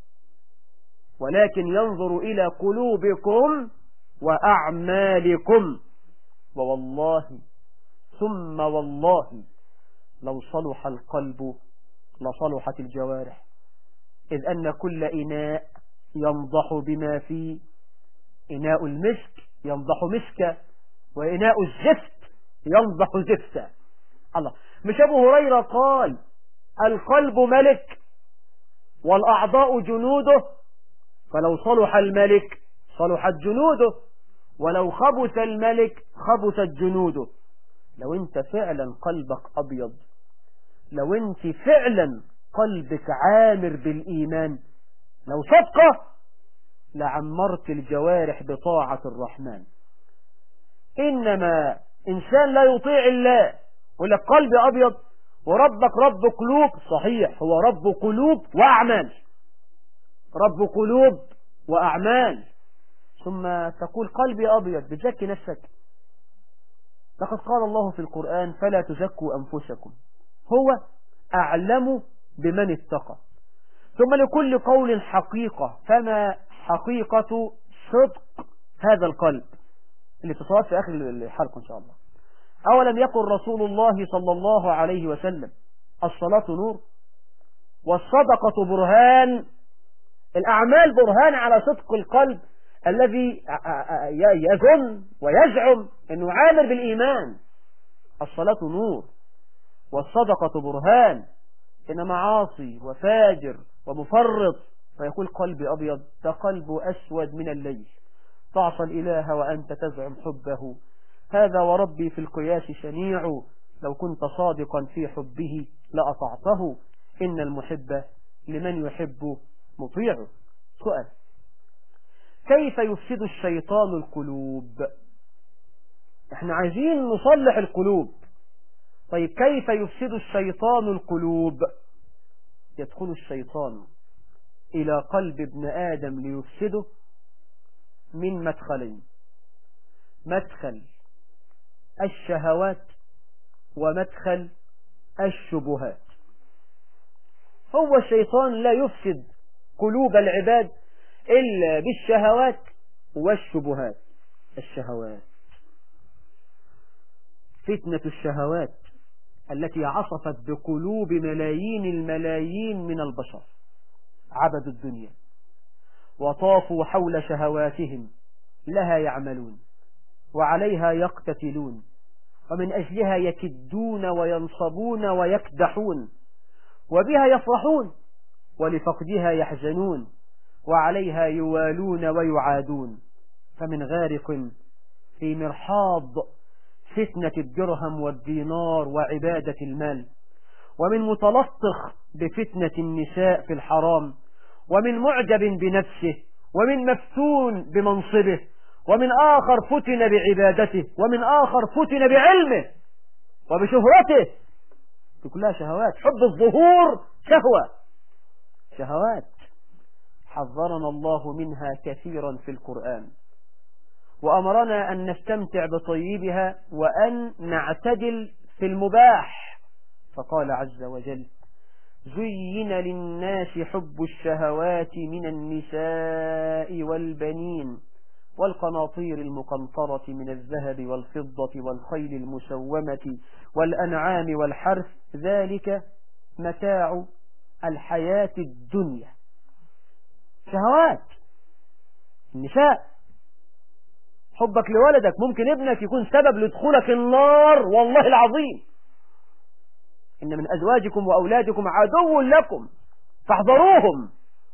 ولكن ينظر إلى قلوبكم وأعمالكم. ووالله ثم والله لو صلح القلب لصلحت الجوارح، إذ أن كل إناء ينضح بما فيه. إناء المسك ينضح مسكا، وإناء الزفت ينضح زفتا. الله، مش أبو هريرة قال القلب ملك والأعضاء جنوده، فلو صلح الملك صلحت جنوده، ولو خبث الملك خبثت جنوده. لو انت فعلا قلبك أبيض، لو انت فعلا قلبك عامر بالإيمان، لو صدقه لعمرت الجوارح بطاعة الرحمن. إنما إنسان لا يطيع الله يقول لك قلبي أبيض، وربك رب قلوب. صحيح، هو رب قلوب وأعمال، رب قلوب وأعمال، ثم تقول قلبي أبيض، بتزكي نفسك. لقد قال الله في القرآن فلا تزكوا أنفسكم هو أعلم بمن اتقى. ثم لكل قول حقيقة، فما حقيقة صدق هذا القلب؟ اللي تصوات في آخر الحلقة إن شاء الله. أولم يقل رسول الله صلى الله عليه وسلم الصلاة نور والصدقة برهان؟ الأعمال برهان على صدق القلب الذي يظن ويزعم أنه عامر بالإيمان. الصلاة نور والصدقة برهان، إن معاصي وفاجر ومفرط فيقول قلبي أبيض، ده قلبه أسود من الليل. تعصى الإله وأنت تزعم حبه، هذا وربي في القياس شنيع، لو كنت صادقا في حبه لأطعته، إن المحب لمن يحب مطيع. سؤال: كيف يفسد الشيطان القلوب؟ احنا عايزين نصلح القلوب. طيب كيف يفسد الشيطان القلوب؟ يدخل الشيطان إلى قلب ابن آدم ليفسده من مدخلين: مدخل الشهوات ومدخل الشبهات. هو الشيطان لا يفسد قلوب العباد إلا بالشهوات والشبهات. الشهوات، فتنة الشهوات التي عصفت بقلوب ملايين الملايين من البشر، عبدوا الدنيا وطافوا حول شهواتهم، لها يعملون وعليها يقتتلون، ومن أجلها يكدون وينصبون ويكدحون، وبها يفرحون ولفقدها يحزنون، وعليها يوالون ويعادون. فمن غارق في مرحاض فتنة الدرهم والدينار وعبادة المال، ومن متلطخ بفتنة النساء في الحرام، ومن معجب بنفسه، ومن مفتون بمنصبه، ومن آخر فتن بعبادته، ومن آخر فتن بعلمه وبشهرته. كلها شهوات. حب الظهور شهوة، شهوات حذرنا الله منها كثيرا في القرآن، وأمرنا أن نستمتع بطيبها وأن نعتدل في المباح. فقال عز وجل: زين للناس حب الشهوات من النساء والبنين والقناطير المقنطرة من الذهب والفضة والخيل المسومة والأنعام والحرث، ذلك متاع الحياة الدنيا. شهوات النساء. حبك لولدك ممكن ابنك يكون سبب لدخولك النار، والله العظيم. إن من أزواجكم وأولادكم عدو لكم فاحذروهم.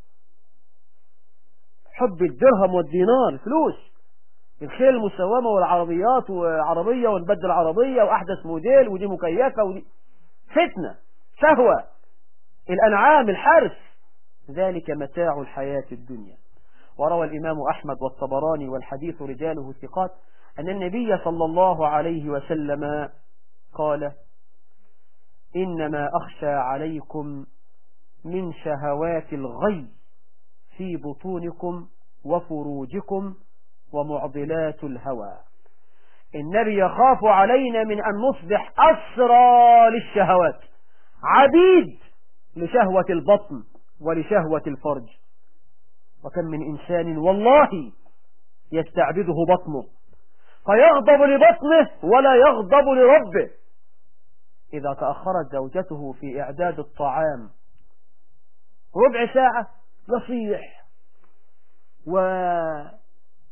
حب الدرهم والدينار، الفلوس، الخيل المسومة والعربيات، وعربية ونبدل عربية وأحدث موديل ودي مكيفة ودي فتنة، شهوة. الأنعام، الحرث، ذلك متاع الحياة الدنيا. وروى الإمام أحمد والطبراني والحديث رجاله ثقات أن النبي صلى الله عليه وسلم قال: إنما أخشى عليكم من شهوات الغي في بطونكم وفروجكم ومعضلات الهوى. النبي يخاف علينا من أن نصبح أسرى للشهوات، عبيد لشهوة البطن ولشهوة الفرج. وكم من إنسان والله يستعبده بطنه فيغضب لبطنه ولا يغضب لربه. إذا تأخرت زوجته في إعداد الطعام ربع ساعة يصيح ويجعر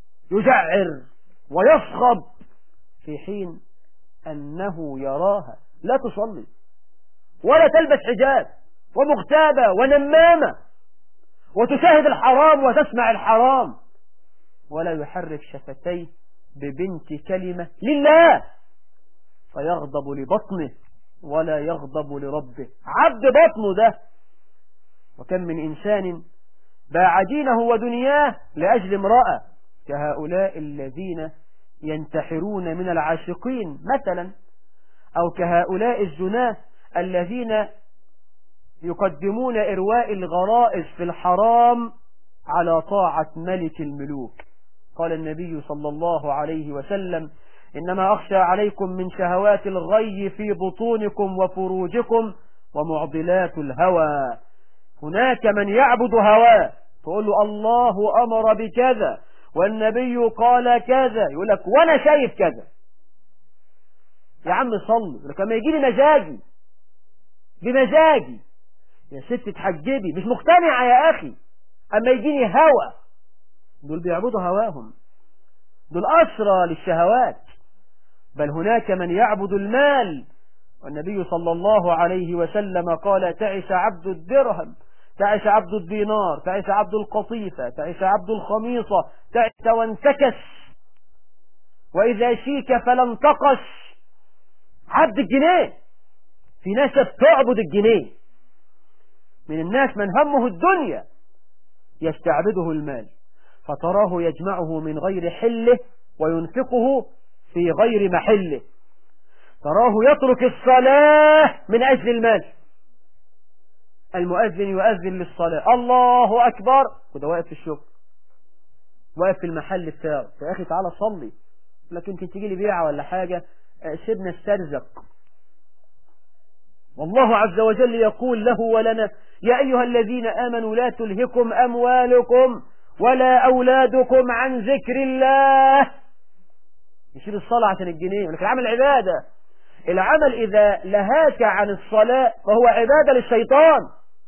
ويصخب، في حين أنه يراها لا تصلي ولا تلبس حجاب ومغتابة ونمامة وتشاهد الحرام وتسمع الحرام، ولا يحرك شفتيه ببنت كلمة لله، فيغضب لبطنه ولا يغضب لربه. عبد بطنه ده. وكم من إنسان باع دينه ودنياه لأجل امرأة، كهؤلاء الذين ينتحرون من العاشقين مثلا، أو كهؤلاء الزناة الذين يقدمون إرواء الغرائز في الحرام على طاعة ملك الملوك. قال النبي صلى الله عليه وسلم: إنما أخشى عليكم من شهوات الغي في بطونكم وفروجكم ومعضلات الهوى. هناك من يعبد هواه، تقول له الله أمر بكذا والنبي قال كذا، يقول لك وأنا شايف كذا. يا عم صلي، لك أما يجي لي مزاجي بمزاجي يا ست تحجبي، مش مقتنعة يا أخي، أما يجيني هوى. دول بيعبدوا هواهم، دول أسرى للشهوات. بل هناك من يعبد المال، والنبي صلى الله عليه وسلم قال: تعس عبد الدرهم، تعس عبد الدينار، تعس عبد القطيفة، تعس عبد الخميصة، تعس وانتكس، وإذا شيك فلم تقش. عبد الجنيه. في ناس بتعبد الجنيه. من الناس من همه الدنيا يستعبده المال، فتراه يجمعه من غير حله وينفقه في غير محله، تراه يترك الصلاة من أجل المال. المؤذن يؤذن للصلاة، الله أكبر، وده واقف في الشغل، واقف في المحل بتاعه، يا أخي تعالى صلي، لكن يمكن تيجي لي بيعة ولا حاجة، سيبنا استرزق. والله عز وجل يقول له ولنا: يا أيها الذين آمنوا لا تلهكم أموالكم ولا أولادكم عن ذكر الله. يشيل الصلاة عشان الجنيه، ولكن العمل عبادة. العمل إذا لهاك عن الصلاة فهو عبادة للشيطان،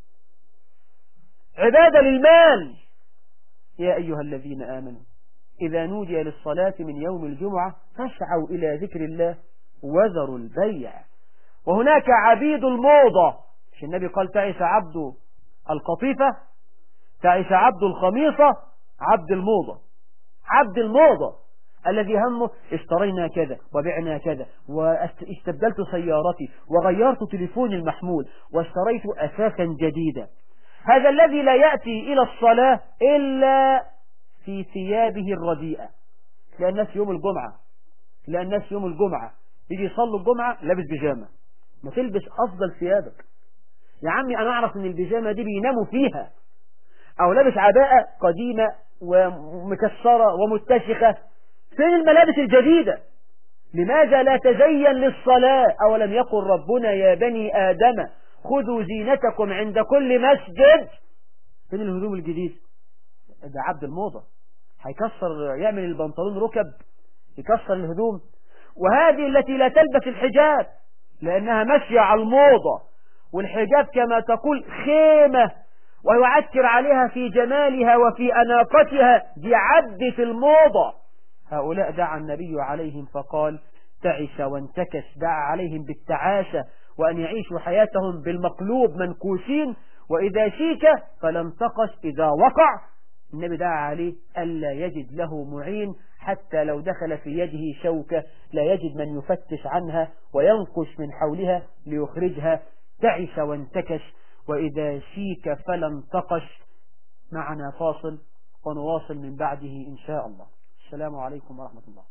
عبادة للمال. يا أيها الذين آمنوا إذا نودي للصلاة من يوم الجمعة فاسعوا إلى ذكر الله وذروا البيع. وهناك عبيد الموضة، مش النبي قال: تعس عبد القطيفة، تعس عبد الخميصة، عبد الموضة. عبد الموضة الذي همه اشترينا كذا وبعنا كذا واستبدلت سيارتي وغيرت تليفوني المحمول واشتريت أساسا جديدا. هذا الذي لا يأتي إلى الصلاة إلا في ثيابه الرديئة. تلاقي الناس يوم الجمعة تلاقي الناس يوم الجمعة يجي يصلوا الجمعة لابس بيجامة. ما تلبس أفضل ثيابك يا عمي. أنا أعرف إن البيجامة دي بيناموا فيها، أو لابس عباءة قديمة ومكسرة ومتسخة. فين الملابس الجديدة؟ لماذا لا تزين للصلاة؟ أولم يقل ربنا: يا بني آدم خذوا زينتكم عند كل مسجد. فين الهدوم الجديد؟ ده عبد الموضة، هيكسر، يعمل البنطلون ركب، يكسر الهدوم. وهذه التي لا تلبس الحجاب لأنها ماشية على الموضة، والحجاب كما تقول خيمة ويعكر عليها في جمالها وفي أناقتها، دي عبد في الموضة. هؤلاء دعا النبي عليهم فقال: تعس وانتكس. دعا عليهم بالتعاسة وأن يعيشوا حياتهم بالمقلوب منكوسين، وإذا شيك فلم تقش. إذا وقع النبي دعا عليه ألا يجد له معين، حتى لو دخل في يده شوكة لا يجد من يفتش عنها وينقش من حولها ليخرجها. تعس وانتكش وإذا شيك فلم تقش. معنا فاصل ونواصل من بعده إن شاء الله. السلام عليكم ورحمة الله.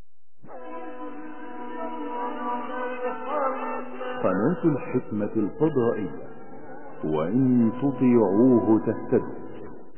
قناة الحكمة الفضائية، وإن تطيعوه تهتدوا.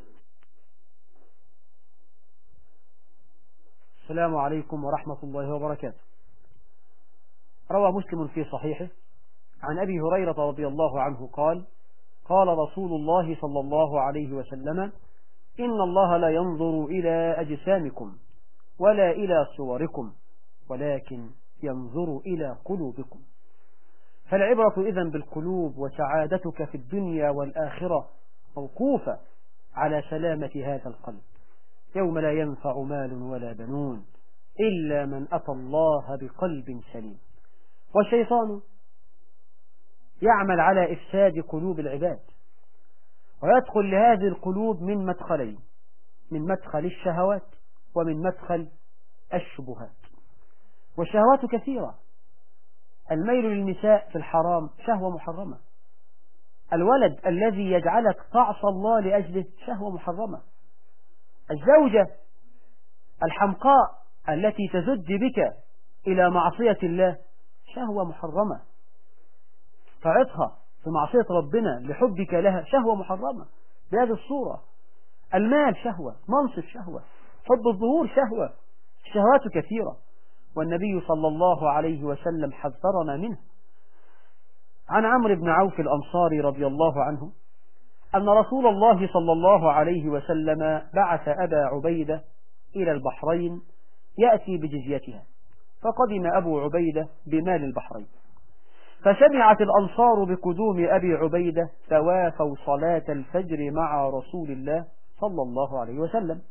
السلام عليكم ورحمة الله وبركاته. روى مسلم في صحيحه عن أبي هريرة رضي الله عنه قال: قال رسول الله صلى الله عليه وسلم: إن الله لا ينظر إلى أجسامكم ولا إلى صوركم ولكن ينظر إلى قلوبكم. فالعبرة إذن بالقلوب، وسعادتك في الدنيا والآخرة موقوفة على سلامة هذا القلب، يوم لا ينفع مال ولا بنون إلا من أتى الله بقلب سليم. والشيطان يعمل على إفساد قلوب العباد، ويدخل لهذه القلوب من مدخلين: من مدخل الشهوات ومن مدخل الشبهات. والشهوات كثيرة. الميل للنساء في الحرام شهوة محرمة. الولد الذي يجعلك تعصى الله لأجله شهوة محرمة. الزوجة الحمقاء التي تزج بك إلى معصية الله شهوة محرمة. طاعتها في معصية ربنا لحبك لها شهوة محرمة بهذه الصورة. المال شهوة، منصب شهوة، حب الظهور شهوة. الشهوات كثيرة، والنبي صلى الله عليه وسلم حذرنا منه. عن عمرو بن عوف الأنصاري رضي الله عنه أن رسول الله صلى الله عليه وسلم بعث أبا عبيدة إلى البحرين يأتي بجزيتها، فقدم أبو عبيدة بمال البحرين، فسمعت الأنصار بقدوم أبي عبيدة فوافوا صلاة الفجر مع رسول الله صلى الله عليه وسلم.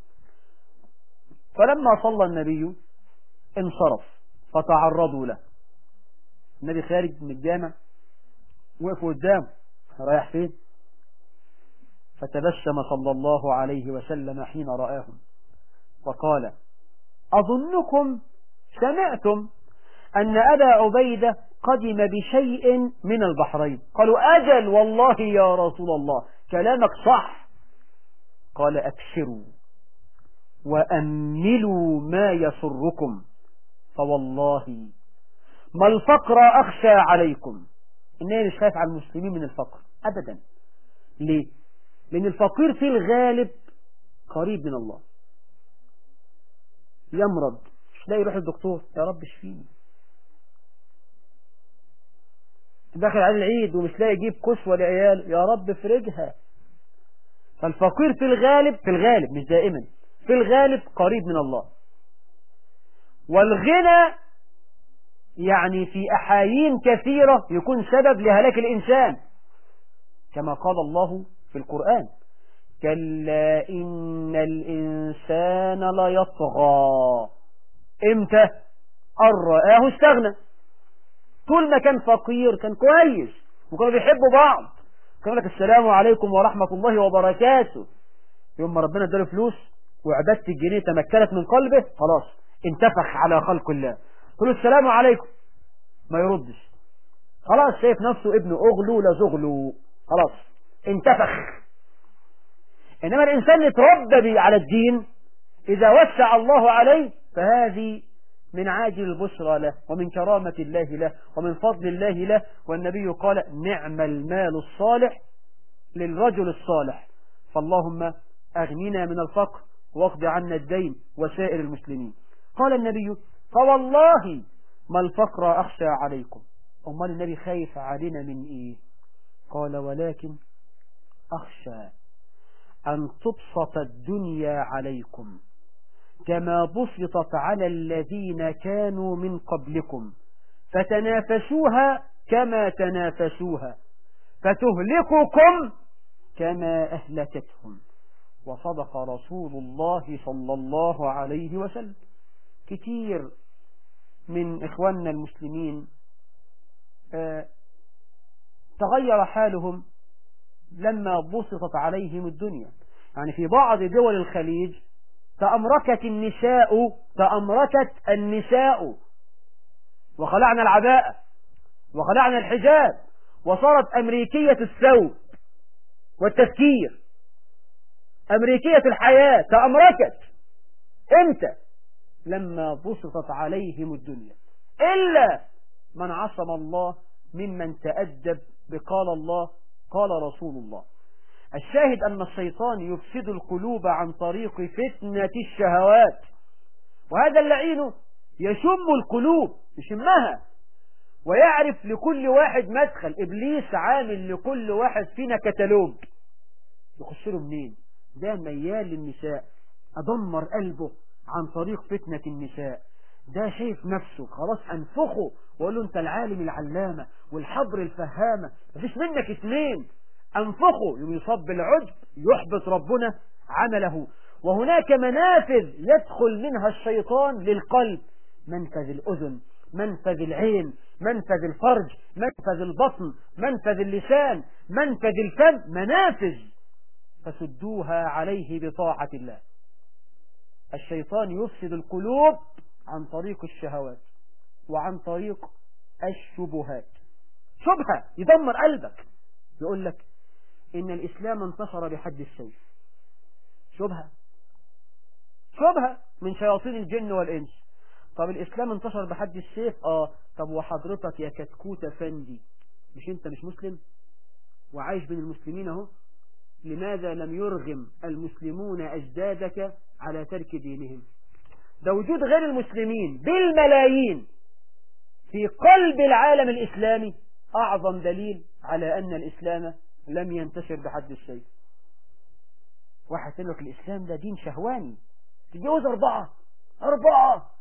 فلما صلى النبي انصرف فتعرضوا له. النبي خارج من الجامع، وقفوا قدامه: رايح فين؟ فتبسم صلى الله عليه وسلم حين رآهم وقال: أظنكم سمعتم أن أبا عبيدة قدم بشيء من البحرين. قالوا: أجل والله يا رسول الله، كلامك صح. قال: أبشروا وأملوا ما يسركم، فوالله ما الفقر أخشى عليكم. إنني مش خايف على المسلمين من الفقر أبدا. ليه؟ لأن الفقير في الغالب قريب من الله. يمرض مش لاقي يروح الدكتور، يا رب اشفيني. داخل على العيد ومش لاقي يجيب كسوة لعياله، يا رب افرجها. فالفقير في الغالب في الغالب مش دائما، في الغالب قريب من الله. والغنى يعني في أحايين كثيرة يكون سبب لهلاك الإنسان، كما قال الله في القرآن: كلا إن الإنسان ليطغى. إمتى؟ أن رآه استغنى. طول ما كان فقير كان كويس وكانوا بيحبوا بعض، كان لك السلام عليكم ورحمة الله وبركاته. يوم ما ربنا اداله فلوس وعبادة الجنيه تمكنت من قلبه، خلاص انتفخ على خلق الله. قل السلام عليكم ما يردش، خلاص شايف نفسه ابن أغلو لزغلو، خلاص انتفخ. إنما الإنسان يتربى على الدين إذا وسع الله عليه فهذه من عاجل البشرى له ومن كرامة الله له ومن فضل الله له. والنبي قال: نعم المال الصالح للرجل الصالح. فاللهم أغننا من الفقر واقض عنا الدين وسائر المسلمين. قال النبي: فوالله ما الفقر أخشى عليكم. أمال النبي خايف علينا من إيه؟ قال: ولكن أخشى أن تبسط الدنيا عليكم كما بسطت على الذين كانوا من قبلكم فتنافسوها كما تنافسوها فتهلككم كما أهلكتهم. وصدق رسول الله صلى الله عليه وسلم. كتير من إخواننا المسلمين آه تغير حالهم لما بسطت عليهم الدنيا. يعني في بعض دول الخليج تأمركت النساء تأمركت النساء وخلعنا العباءة وخلعنا الحجاب وصارت أمريكية الثوب والتفكير، أمريكية الحياة. تأمركت امتى؟ لما بسطت عليهم الدنيا، إلا من عصم الله ممن تأدب بقال الله قال رسول الله. الشاهد أن الشيطان يفسد القلوب عن طريق فتنة الشهوات، وهذا اللعين يشم القلوب، يشمها ويعرف لكل واحد مدخل. إبليس عامل لكل واحد فينا كتالوج يخش له منين. ده ميال للنساء، أدمر قلبه عن طريق فتنة النساء. ده شايف نفسه خلاص أنفخه وقال له أنت العالم العلامة والحبر الفهامة مفيش منك اثنين، أنفخه يصاب بالعجب يحبط ربنا عمله. وهناك منافذ يدخل منها الشيطان للقلب: منفذ الأذن، منفذ العين، منفذ الفرج، منفذ البطن، منفذ اللسان، منفذ الفم. منافذ فسدوها عليه بطاعة الله. الشيطان يفسد القلوب عن طريق الشهوات وعن طريق الشبهات. شبهة يدمر قلبك، يقول لك إن الإسلام انتصر بحد السيف. شبهة شبهة من شياطين الجن والإنس. طب الإسلام انتصر بحد السيف؟ آه. طب وحضرتك يا كتكوت فندي، مش أنت مش مسلم وعايش بين المسلمين اهو؟ لماذا لم يرغم المسلمون أجدادك على ترك دينهم؟ ده وجود غير المسلمين بالملايين في قلب العالم الإسلامي أعظم دليل على أن الإسلام لم ينتشر بحد السيف. واحد يقول لك الإسلام ده دين شهواني، تتجوز أربعة أربعة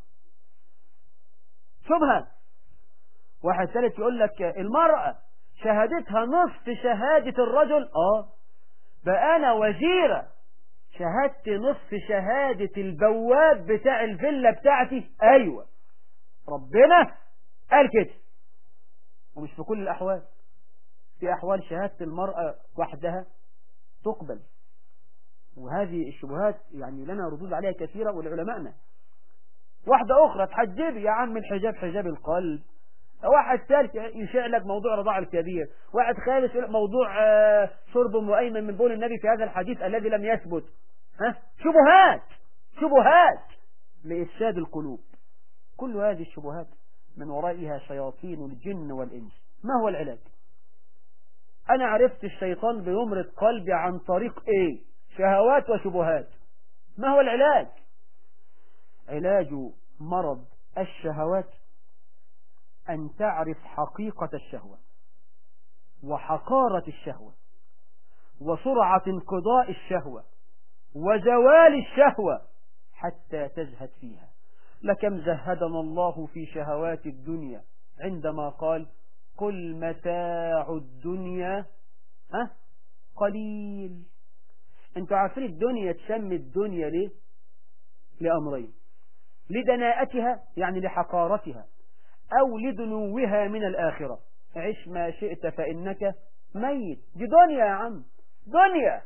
شبهة. واحد ثالث يقول لك المرأة شهادتها نصف شهادة الرجل. آه بقى أنا وزيرة شهادتي نصف شهادة البواب بتاع الفيلا بتاعتي. أيوة ربنا قال كده. ومش في كل الأحوال، في أحوال شهادة المرأة وحدها تقبل. وهذه الشبهات يعني لنا ردود عليها كثيرة ولعلمائنا. واحدة أخرى تحجبي يا عم، الحجاب حجاب القلب. واحد ثالث يشيع لك موضوع رضاع الكبير. واحد خالص موضوع شرب مؤيمن من بول النبي في هذا الحديث الذي لم يثبت. ها شبهات شبهات لإفساد القلوب. كل هذه الشبهات من ورائها شياطين الجن والإنس. ما هو العلاج؟ أنا عرفت الشيطان بيمرض قلبي عن طريق إيه؟ شهوات وشبهات. ما هو العلاج؟ علاج مرض الشهوات أن تعرف حقيقة الشهوة وحقارة الشهوة وسرعة انقضاء الشهوة وزوال الشهوة حتى تزهد فيها. لكم زهدنا الله في شهوات الدنيا عندما قال قل متاع الدنيا ها قليل. انتوا عارفين الدنيا تسمي الدنيا ليه؟ لأمرين: لدناءتها يعني لحقارتها، أو لدنوها من الآخرة. عش ما شئت فإنك ميت. دي دنيا يا عم، دنيا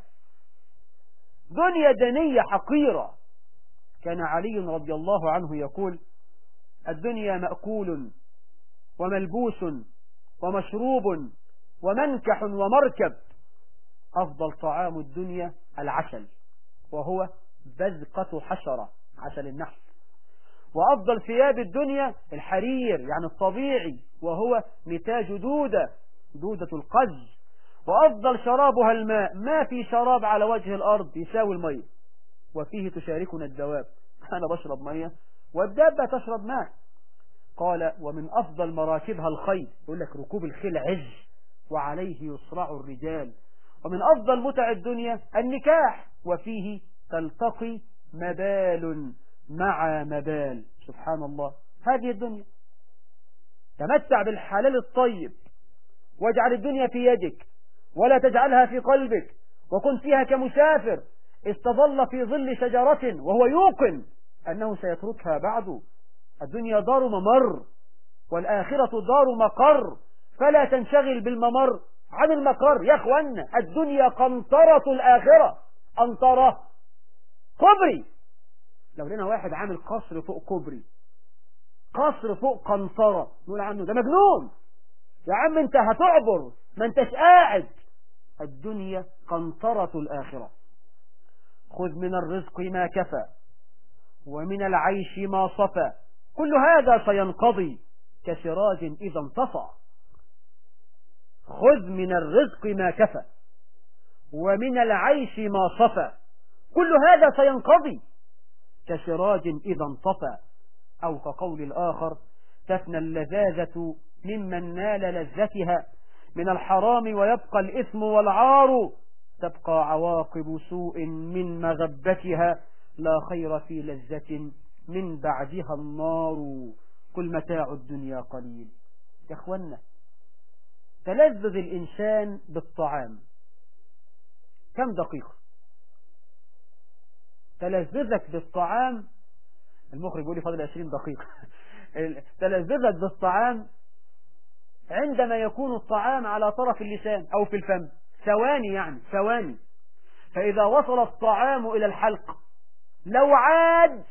دنيا دنية حقيرة. كان علي رضي الله عنه يقول الدنيا مأكول وملبوس ومشروب ومنكح ومركب، أفضل طعام الدنيا العسل وهو بذقة حشرة، عسل النحل. وأفضل ثياب الدنيا الحرير يعني الطبيعي وهو نتاج دودة، دودة القز. وأفضل شرابها الماء، ما في شراب على وجه الأرض يساوي المية، وفيه تشاركنا الدواب. أنا بشرب مية والدابة تشرب ماء. قال ومن أفضل مراكبها الخيل، يقول لك ركوب الخيل عز وعليه يصرع الرجال. ومن أفضل متع الدنيا النكاح، وفيه تلتقي مبال مع مبال. سبحان الله، هذه الدنيا. تمتع بالحلال الطيب واجعل الدنيا في يدك ولا تجعلها في قلبك، وكن فيها كمسافر استظل في ظل شجرة وهو يوقن أنه سيتركها بعد. الدنيا دار ممر والآخرة دار مقر، فلا تنشغل بالممر عن المقر. يا أخوانا الدنيا قنطرة الآخرة، قنطرة كبري. لو لنا واحد عامل قصر فوق كبري، قصر فوق قنطرة، نقول عنه ده مجنون. يا عم انت هتعبر، ما انتش قاعد. الدنيا قنطرة الآخرة. خذ من الرزق ما كفى ومن العيش ما صفى، كل هذا سينقضي كسراج إذا انطفى. خذ من الرزق ما كفى ومن العيش ما صفى، كل هذا سينقضي كسراج إذا انطفى. أو كقول الآخر تفنى اللذاذة ممن نال لذتها من الحرام ويبقى الإثم والعار، تبقى عواقب سوء من مغبتها، لا خير في لذة من بعدها النار، كل متاع الدنيا قليل. يا أخوانا تلذذ الإنسان بالطعام كم دقيقة؟ تلذذك بالطعام، المخرج يقول لي فاضل عشرين دقيقة. تلذذك بالطعام عندما يكون الطعام على طرف اللسان أو في الفم، ثواني يعني ثواني. فإذا وصل الطعام إلى الحلق لو عاد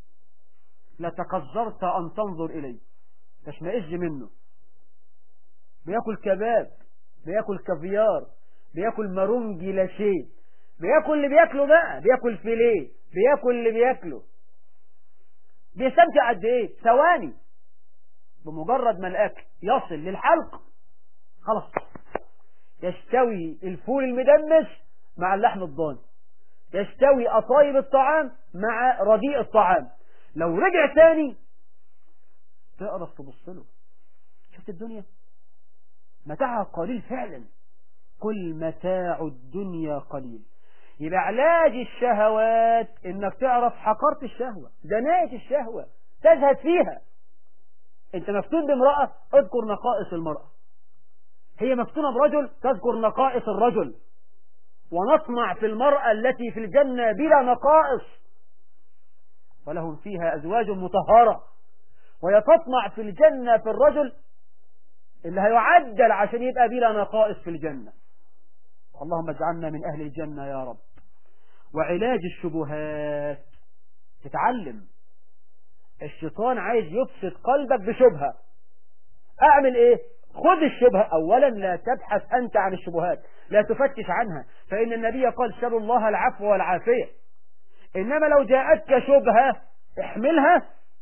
لتقذرت أن تنظر إليه، تشمئز منه. بيأكل كباب، بيأكل كافيار، بيأكل مرونجي لاشيه، بيأكل اللي بيأكله بقى، بيأكل فيليه، بيأكل اللي بيأكله. بيستمتع قد ايه؟ ثواني. بمجرد ما الأكل يصل للحلق خلاص يستوي الفول المدمس مع اللحم الضاني، يستوي أطايب الطعام مع رديء الطعام. لو رجع تاني تقرف تبص له. شفت الدنيا متاعها قليل فعلا، كل متاع الدنيا قليل. يبقى علاج الشهوات انك تعرف حقارة الشهوة، دناءة الشهوة، تزهد فيها. انت مفتون بامرأة، اذكر نقائص المرأة. هي مفتونة برجل، تذكر نقائص الرجل. ونطمع في المرأة التي في الجنة بلا نقائص، ولهم فيها أزواج مطهرة. ويتطمع في الجنة في الرجل اللي هيعدل عشان يبقى بلا نقائص في الجنة. اللهم اجعلنا من أهل الجنة يا رب. وعلاج الشبهات، تتعلم. الشيطان عايز يفسد قلبك بشبهة. أعمل إيه؟ خذ الشبهة. أولا لا تبحث أنت عن الشبهات، لا تفتش عنها، فإن النبي قال سألوا الله العفو والعافية. إنما لو جاءتك شبهة احملها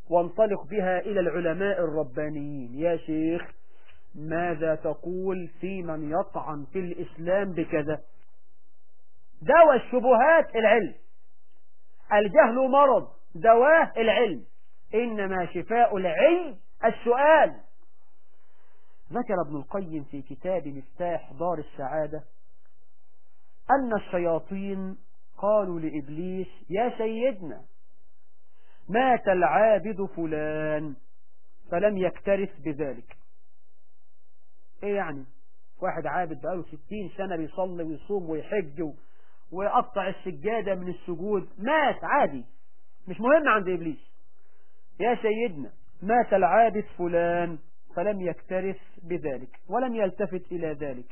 وانطلق بها إلى العلماء الربانيين. يا شيخ ماذا تقول في من يطعن في الإسلام بكذا؟ دواء الشبهات العلم، الجهل مرض دواه العلم، إنما شفاء العلم السؤال. ذكر ابن القيم في كتاب مفتاح دار السعادة أن الشياطين قالوا لإبليس: يا سيدنا مات العابد فلان فلم يكترث بذلك. ايه يعني؟ واحد عابد بقاله ستين سنة بيصلي ويصوم ويحج ويقطع السجادة من السجود، مات عادي مش مهم عند إبليس. يا سيدنا مات العابد فلان فلم يكترث بذلك ولم يلتفت إلى ذلك.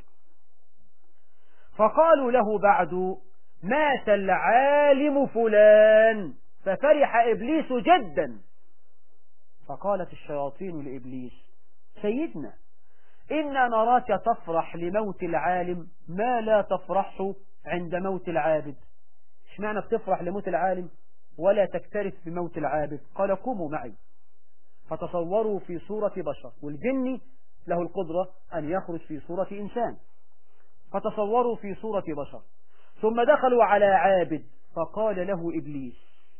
فقالوا له بعد: مات العالم فلان، ففرح إبليس جدا. فقالت الشياطين لإبليس: سيدنا إنا نراك تفرح لموت العالم ما لا تفرحه عند موت العابد. اشمعنى بتفرح لموت العالم ولا تكترث بموت العابد؟ قال: قوموا معي. فتصوروا في صورة بشر، والجن له القدرة أن يخرج في صورة إنسان، فتصوروا في صورة بشر، ثم دخلوا على عابد. فقال له إبليس: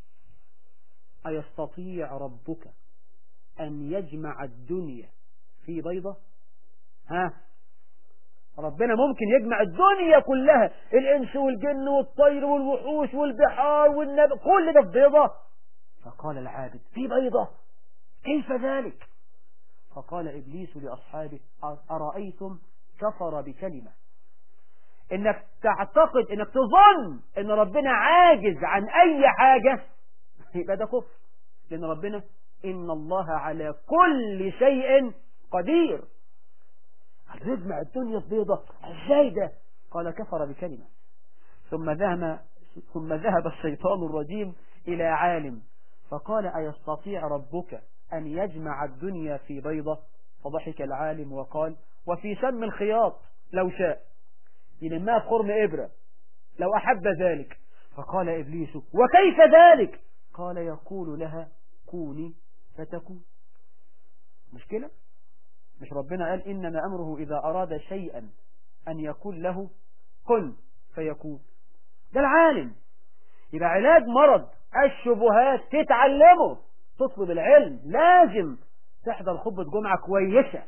أيستطيع ربك أن يجمع الدنيا في بيضة؟ ها، ربنا ممكن يجمع الدنيا كلها، الإنس والجن والطير والوحوش والبحار والنبات، كل ده في بيضة؟ فقال العابد: في بيضة؟ كيف ذلك؟ فقال إبليس لأصحابه: أرأيتم كفر بكلمة. إنك تعتقد، إنك تظن إن ربنا عاجز عن أي حاجة، يبقى ده كفر، لأن ربنا إن الله على كل شيء قدير. يجمع الدنيا في بيضة ازاي ده؟ قال: كفر بكلمة. ثم ذهب ثم ذهب الشيطان الرجيم إلى عالم فقال: أيستطيع ربك أن يجمع الدنيا في بيضة؟ فضحك العالم وقال: وفي سم الخياط لو شاء، يلمها في خرم إبرة لو أحب ذلك. فقال إبليس: وكيف ذلك؟ قال: يقول لها كوني فتكون. مشكلة؟ مش ربنا قال: إنما أمره إذا أراد شيئا أن يقول له كن فيكون؟ ده العالم. يبقى علاج مرض الشبهات تتعلمه، تطلب العلم، لازم تحضر خطبة جمعة كويسة،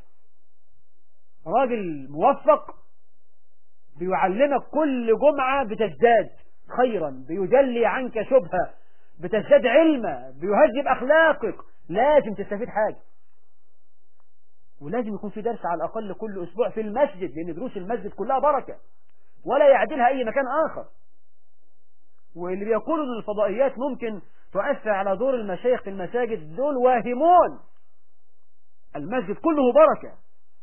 راجل موفق بيعلمك كل جمعة بتزداد خيرا، بيجلي عنك شبهة، بتزداد علما، بيهذب أخلاقك، لازم تستفيد حاجة. ولازم يكون في درس على الأقل كل أسبوع في المسجد، لأن دروس المسجد كلها بركة ولا يعدلها أي مكان آخر. واللي بيقولوا أن الفضائيات ممكن تؤثر على دور المشايخ في المساجد دول واهمون. المسجد كله بركة.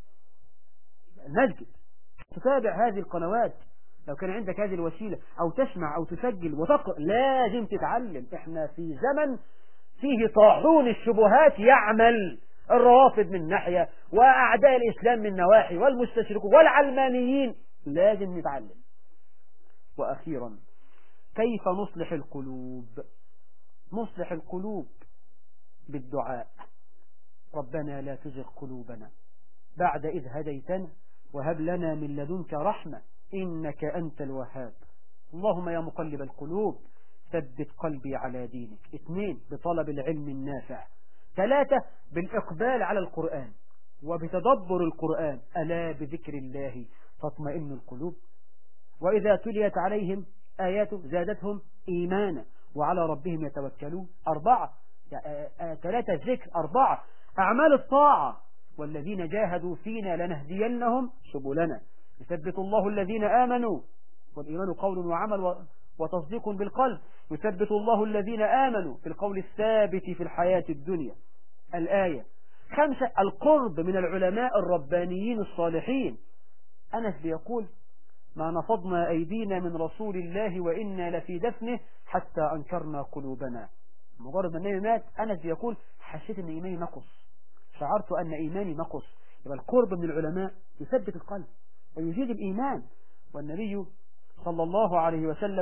المسجد تتابع هذه القنوات لو كان عندك هذه الوسيلة، أو تسمع أو تسجل وتقرأ، لازم تتعلم. احنا في زمن فيه طاحون الشبهات يعمل، الروافض من ناحية وأعداء الإسلام من نواحي والمستشركون والعلمانيين، لازم نتعلم. وأخيرا، كيف نصلح القلوب؟ نصلح القلوب بالدعاء: ربنا لا تزغ قلوبنا بعد إذ هديتنا وهب لنا من لدنك رحمة إنك أنت الوهاب. اللهم يا مقلب القلوب ثبت قلبي على دينك. اثنين، بطلب العلم النافع. ثلاثة، بالإقبال على القرآن وبتدبر القرآن. ألا بذكر الله تطمئن القلوب. وإذا تليت عليهم آياته زادتهم إيمانا وعلى ربهم يتوكلون. أربعة، ثلاثة الذكر. أربعة، أعمال الطاعة: والذين جاهدوا فينا لنهدينهم سبلنا. يثبت الله الذين آمنوا، والإيمان قول وعمل وتصديق بالقلب. يثبت الله الذين آمنوا في القول الثابت في الحياة الدنيا. الآية. خمسة، القرب من العلماء الربانيين الصالحين. أنس بيقول: ما نفضنا أيدينا من رسول الله وإنا لفي دفنه حتى أنكرنا قلوبنا. مجرد ما النبي مات، أنس بيقول: حسيت أن إيماني نقص، شعرت أن إيماني نقص. يبقى القرب من العلماء يثبت القلب ويزيد الإيمان. والنبي صلى الله عليه وسلم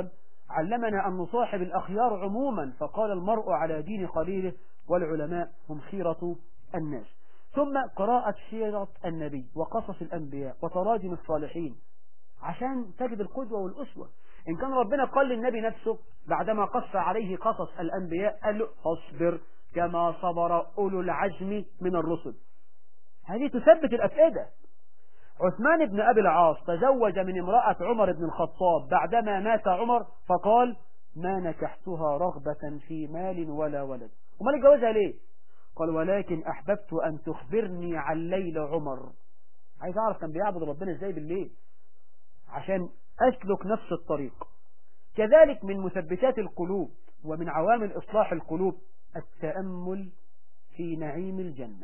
علمنا أن نصاحب الأخيار عموما، فقال المرء على دين قليله والعلماء هم خيرة الناس. ثم قراءة سيرة النبي وقصص الأنبياء وتراجم الصالحين عشان تجد القدوة والأسوة. إن كان ربنا قال للنبي نفسه بعدما قص عليه قصص الأنبياء قال له فاصبر كما صبر أولو العزم من الرسل. هذه تثبت الأفئدة. عثمان بن أبي العاص تزوج من امرأة عمر بن الخطاب بعدما مات عمر، فقال ما نكحتها رغبة في مال ولا ولد. وما نتجوزها ليه؟ قال ولكن أحببت أن تخبرني عن ليل عمر. عايز أعرف كان بيعبد ربنا إزاي بالليل عشان أسلك نفس الطريق. كذلك من مثبتات القلوب ومن عوامل إصلاح القلوب التأمل في نعيم الجنة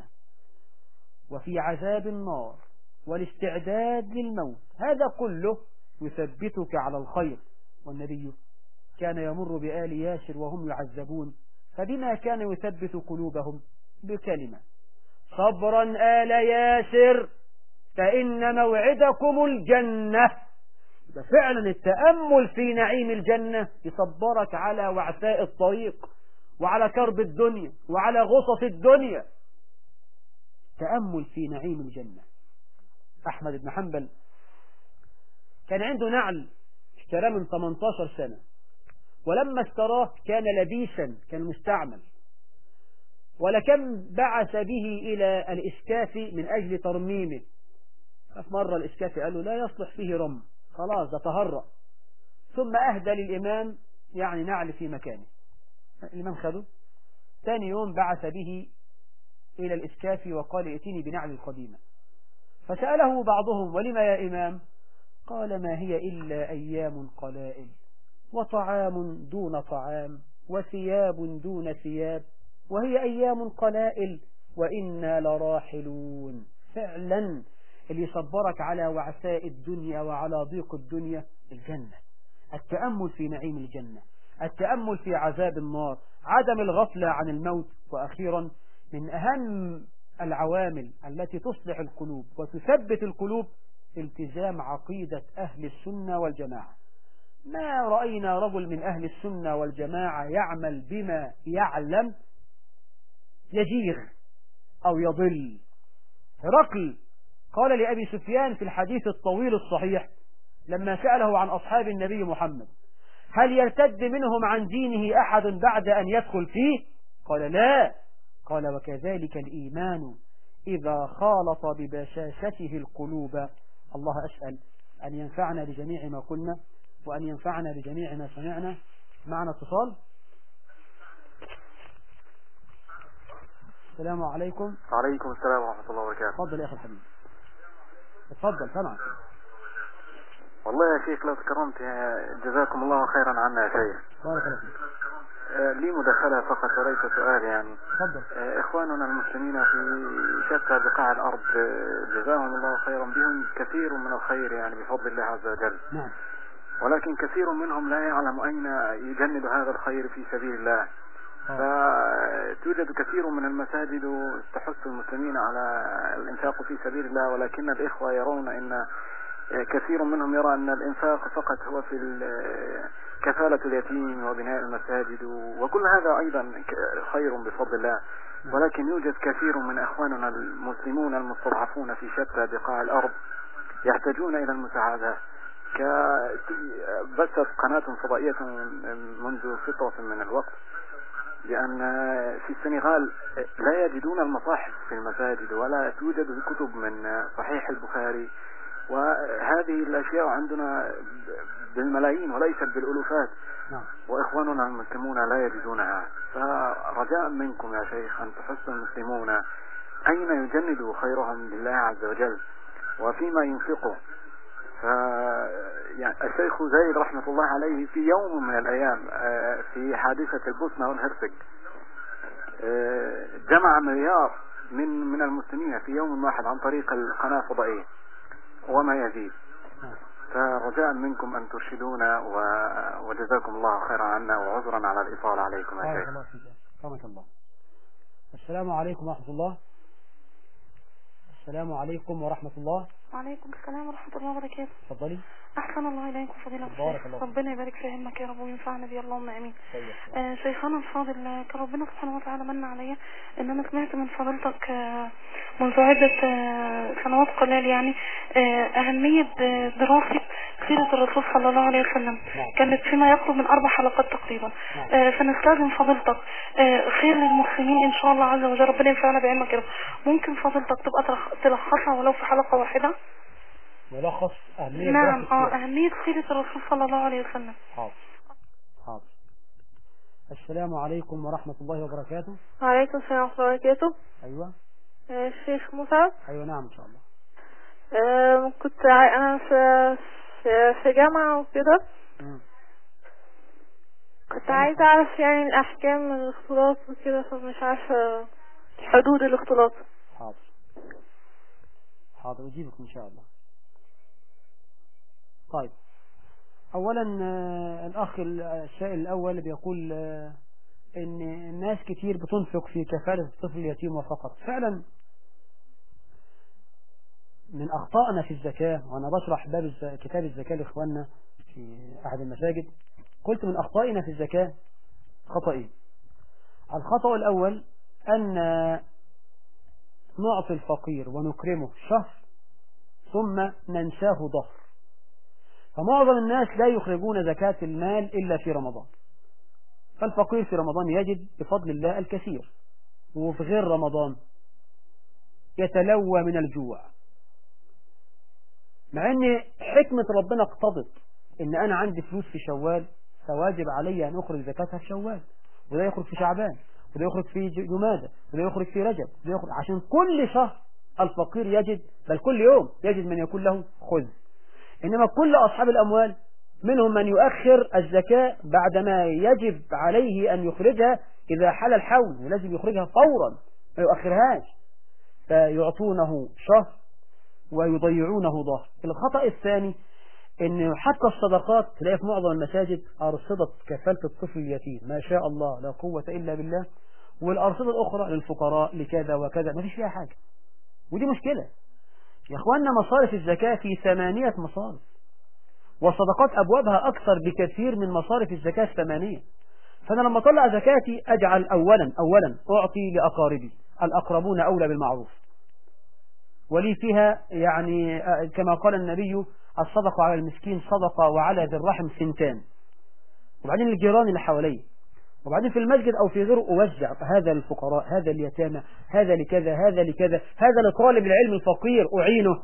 وفي عذاب النار والاستعداد للموت. هذا كله يثبتك على الخير. والنبي كان يمر بآل ياسر وهم يعذبون، فبما كان يثبت قلوبهم؟ بكلمة صبرا آل ياسر فإن موعدكم الجنة. فعلا التأمل في نعيم الجنة يصبرك على وعثاء الطريق وعلى كرب الدنيا وعلى غصص الدنيا. تأمل في نعيم الجنة. أحمد بن حنبل كان عنده نعل اشتراه من ثمانية عشر سنة، ولما اشتراه كان لبيسا، كان مستعمل، ولكم بعث به إلى الإسكافي من أجل ترميمه. ففي مرة الإسكافي قال له لا يصلح فيه رم، خلاص ده تهرأ. ثم أهدى للإمام يعني نعل في مكانه. الإمام خده. ثاني يوم بعث به إلى الإسكافي وقال ائتني بنعل القديمة. فسأله بعضهم ولما يا إمام؟ قال ما هي إلا أيام قلائل، وطعام دون طعام، وثياب دون ثياب، وهي أيام قلائل وإنا لراحلون. فعلا اللي يصبرك على وعثاء الدنيا وعلى ضيق الدنيا الجنة. التأمل في نعيم الجنة، التأمل في عذاب النار، عدم الغفلة عن الموت. وأخيرا من أهم العوامل التي تصلح القلوب وتثبت القلوب التزام عقيدة أهل السنة والجماعة. ما رأينا رجل من أهل السنة والجماعة يعمل بما يعلم يجير أو يضل. هرقل قال لأبي سفيان في الحديث الطويل الصحيح لما سأله عن أصحاب النبي محمد هل يرتد منهم عن دينه أحد بعد أن يدخل فيه؟ قال لا. قال وكذلك الإيمان إذا خالط ببشاشته القلوب. الله أسأل أن ينفعنا بجميع ما قلنا وأن ينفعنا بجميع ما سمعنا. معنا اتصال. السلام عليكم. وعليكم السلام ورحمة الله وبركاته. تفضل يا أخي الحبيب. تفضل سمعك. والله يا شيخ لو تكرمت جزاكم الله خيرا عنا يا شيخ. بارك الله فيك. لي مداخلة فقط وليس سؤال يعني. تفضل. إخواننا المسلمين في شتى بقاع الأرض جزاهم الله خيرا بهم كثير من الخير يعني بفضل الله عز وجل. نعم. ولكن كثير منهم لا يعلم أين يجند هذا الخير في سبيل الله. فتوجد كثير من المساجد تحث المسلمين على الإنفاق في سبيل الله، ولكن الإخوة يرون أن كثير منهم يرى أن الإنفاق فقط هو في كفالة اليتيم وبناء المساجد، وكل هذا أيضا خير بفضل الله. ولكن يوجد كثير من أخواننا المسلمون المستضعفون في شتى بقاع الأرض يحتاجون إلى المساعدة. بثت قناة فضائية منذ فترة من الوقت لأن في السنغال لا يجدون المصاحف في المساجد ولا توجد كتب من صحيح البخاري، وهذه الأشياء عندنا بالملايين وليست بالألوفات. وإخواننا المسلمون لا يجدونها. فرجاء منكم يا شيخ أن تحثوا المسلمون أين يجندوا خيرهم لله عز وجل وفيما ينفقوا. ف يعني الشيخ زايد رحمة الله عليه في يوم من الأيام في حادثة البوسنة والهرسك جمع مليار من من المسلمين في يوم واحد عن طريق القناة الفضائية وما يزيد. فرجاء منكم أن ترشدونا وجزاكم الله خيرا عنا وعذرا على الإطالة عليكم يا شيخ. رحمك الله. السلام عليكم ورحمة الله. السلام عليكم ورحمة الله. وعليكم السلام ورحمة الله وبركاته. تفضلي. أحسن أحسن الله إليكم فضيلة بارك الشيخ، الله ربنا يبارك في علمك يا رب وينفعنا بيه اللهم آمين. آه شيخنا الفاضل، آه، كان ربنا سبحانه وتعالى من عليا إن أنا سمعت من فضيلتك آه منذ عدة آه سنوات قليل يعني آه أهمية آه، دراسة سيرة الرسول صلى الله عليه وسلم. كانت فيما يقرب من أربع حلقات تقريبا. آه فنستاذن فضيلتك آه خير للمسلمين إن شاء الله عز وجل، ربنا ينفعنا بعلمك يا رب. ممكن فضيلتك تبقى تلخ- تلخصها ولو في حلقة واحدة؟ ملخص أهمية نعم دراسة اه السيرة. أهمية سيرة الرسول صلى الله عليه وسلم. حاضر حاضر. السلام عليكم ورحمة الله وبركاته. وعليكم السلام ورحمة الله وبركاته. أيوة. آه، الشيخ مسعد. أيوة نعم إن شاء الله. آه، كنت ع- أنا في في, في جامعة وكده. مم. كنت عايزة أعرف يعني الأحكام من الاختلاط وكده، فمش عارفة حدود الاختلاط. حاضر حاضر أجيبك إن شاء الله. طيب أولا آه، الأخ السائل الأول بيقول آه، إن الناس كتير بتنفق في كفالة الطفل اليتيم وفقط. فعلا من أخطائنا في الزكاة، وأنا بشرح باب الز- كتاب الزكاة لإخواننا في أحد المساجد، قلت من أخطائنا في الزكاة خطأين. الخطأ الأول أن نعطي الفقير ونكرمه شهر ثم ننساه ظهر. فمعظم الناس لا يخرجون زكاة المال إلا في رمضان، فالفقير في رمضان يجد بفضل الله الكثير، وفي غير رمضان يتلوى من الجوع، مع ان حكمة ربنا اقتضت ان انا عندي فلوس في شوال فواجب علي ان اخرج زكاتها في شوال، وده يخرج في شعبان، وده يخرج في جمادى، وده يخرج في رجب، وده يخرج عشان كل شهر الفقير يجد، بل كل يوم يجد من يكون له خذ. انما كل اصحاب الاموال منهم من يؤخر الزكاة بعدما يجب عليه ان يخرجها اذا حل الحول، ولازم يخرجها فورا ما يؤخرهاش، فيعطونه شهر ويضيعونه ظهر. الخطأ الثاني ان حتى الصدقات تلاقي في معظم المساجد أرصدة كفالة الطفل اليتيم، ما شاء الله لا قوة إلا بالله، والأرصدة الأخرى للفقراء لكذا وكذا، ما فيش فيها حاجة، ودي مشكلة يا أخواننا. مصارف الزكاة في ثمانية مصارف، والصدقات أبوابها أكثر بكثير من مصارف الزكاة الثمانية. فأنا لما أطلع زكاتي أجعل أولا أولا أعطي لأقاربي، الأقربون أولى بالمعروف، ولي فيها يعني كما قال النبي الصدقة على المسكين صدقة وعلى ذي الرحم سنتان، وبعدين الجيران اللي حواليه، وبعدين في المسجد أو في غيره أوزع هذا للفقراء، هذا اليتامى، هذا لكذا، هذا لكذا، هذا لطالب العلم الفقير أعينه.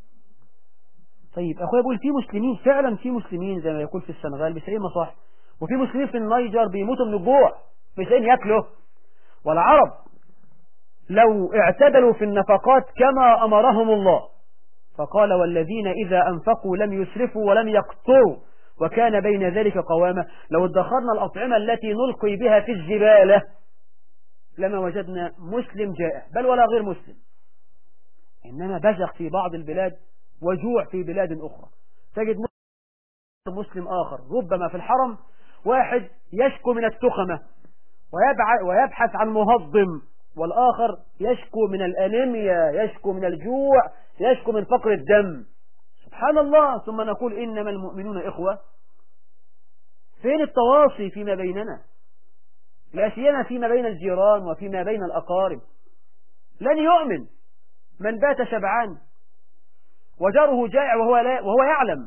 طيب أخويا بقول في مسلمين فعلا، في مسلمين زي ما يقول في السنغال مش لاقيين مصاحف، وفي مسلمين في النيجر بيموتوا من الجوع مش لاقيين ياكلوا. والعرب لو اعتدلوا في النفقات كما أمرهم الله، فقال والذين إذا أنفقوا لم يسرفوا ولم يقتروا وكان بين ذلك قوامة، لو ادخرنا الأطعمة التي نلقي بها في الزبالة لما وجدنا مسلم جائع بل ولا غير مسلم. إنما بزخ في بعض البلاد وجوع في بلاد أخرى، تجد مسلم آخر ربما في الحرم واحد يشكو من التخمة ويبحث عن مهضم، والآخر يشكو من الأنيميا، يشكو من الجوع، يشكو من فقر الدم. سبحان الله. ثم نقول إنما المؤمنون إخوة. فين التواصي فيما بيننا؟ لا سيما فيما بين الجيران وفيما بين الأقارب. لن يؤمن من بات شبعان وجاره جائع وهو, لا وهو يعلم.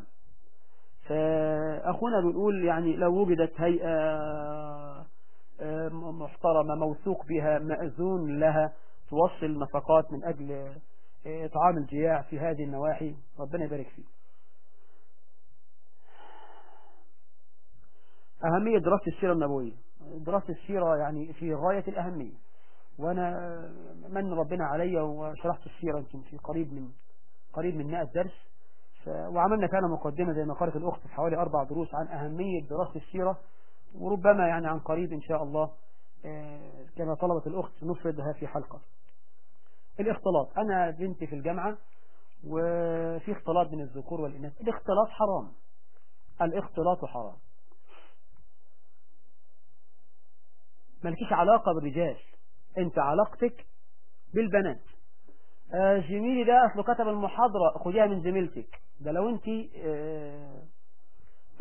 فأخونا بنقول يعني لو وجدت هيئة محترمة موثوق بها مأذون لها توصل نفقات من أجل إطعام الجياع في هذه النواحي، ربنا يبارك فيه. أهمية دراسة السيرة النبوية. دراسة السيرة يعني في غاية الأهمية، وأنا من ربنا علي وشرحت السيرة يمكن في قريب من قريب من مئة درس، وعملنا فعلا مقدمة زي ما قالت الأخت في حوالي أربع دروس عن أهمية دراسة السيرة، وربما يعني عن قريب إن شاء الله كما طلبت الأخت نفردها في حلقة. الاختلاط، أنا بنتي في الجامعة وفي اختلاط بين الذكور والإناث. الاختلاط حرام، الاختلاط حرام، مالكيش علاقة بالرجال، انت علاقتك بالبنات. آه زميلي ده اصله كتب المحاضرة خديها من زميلتك، ده لو انت آه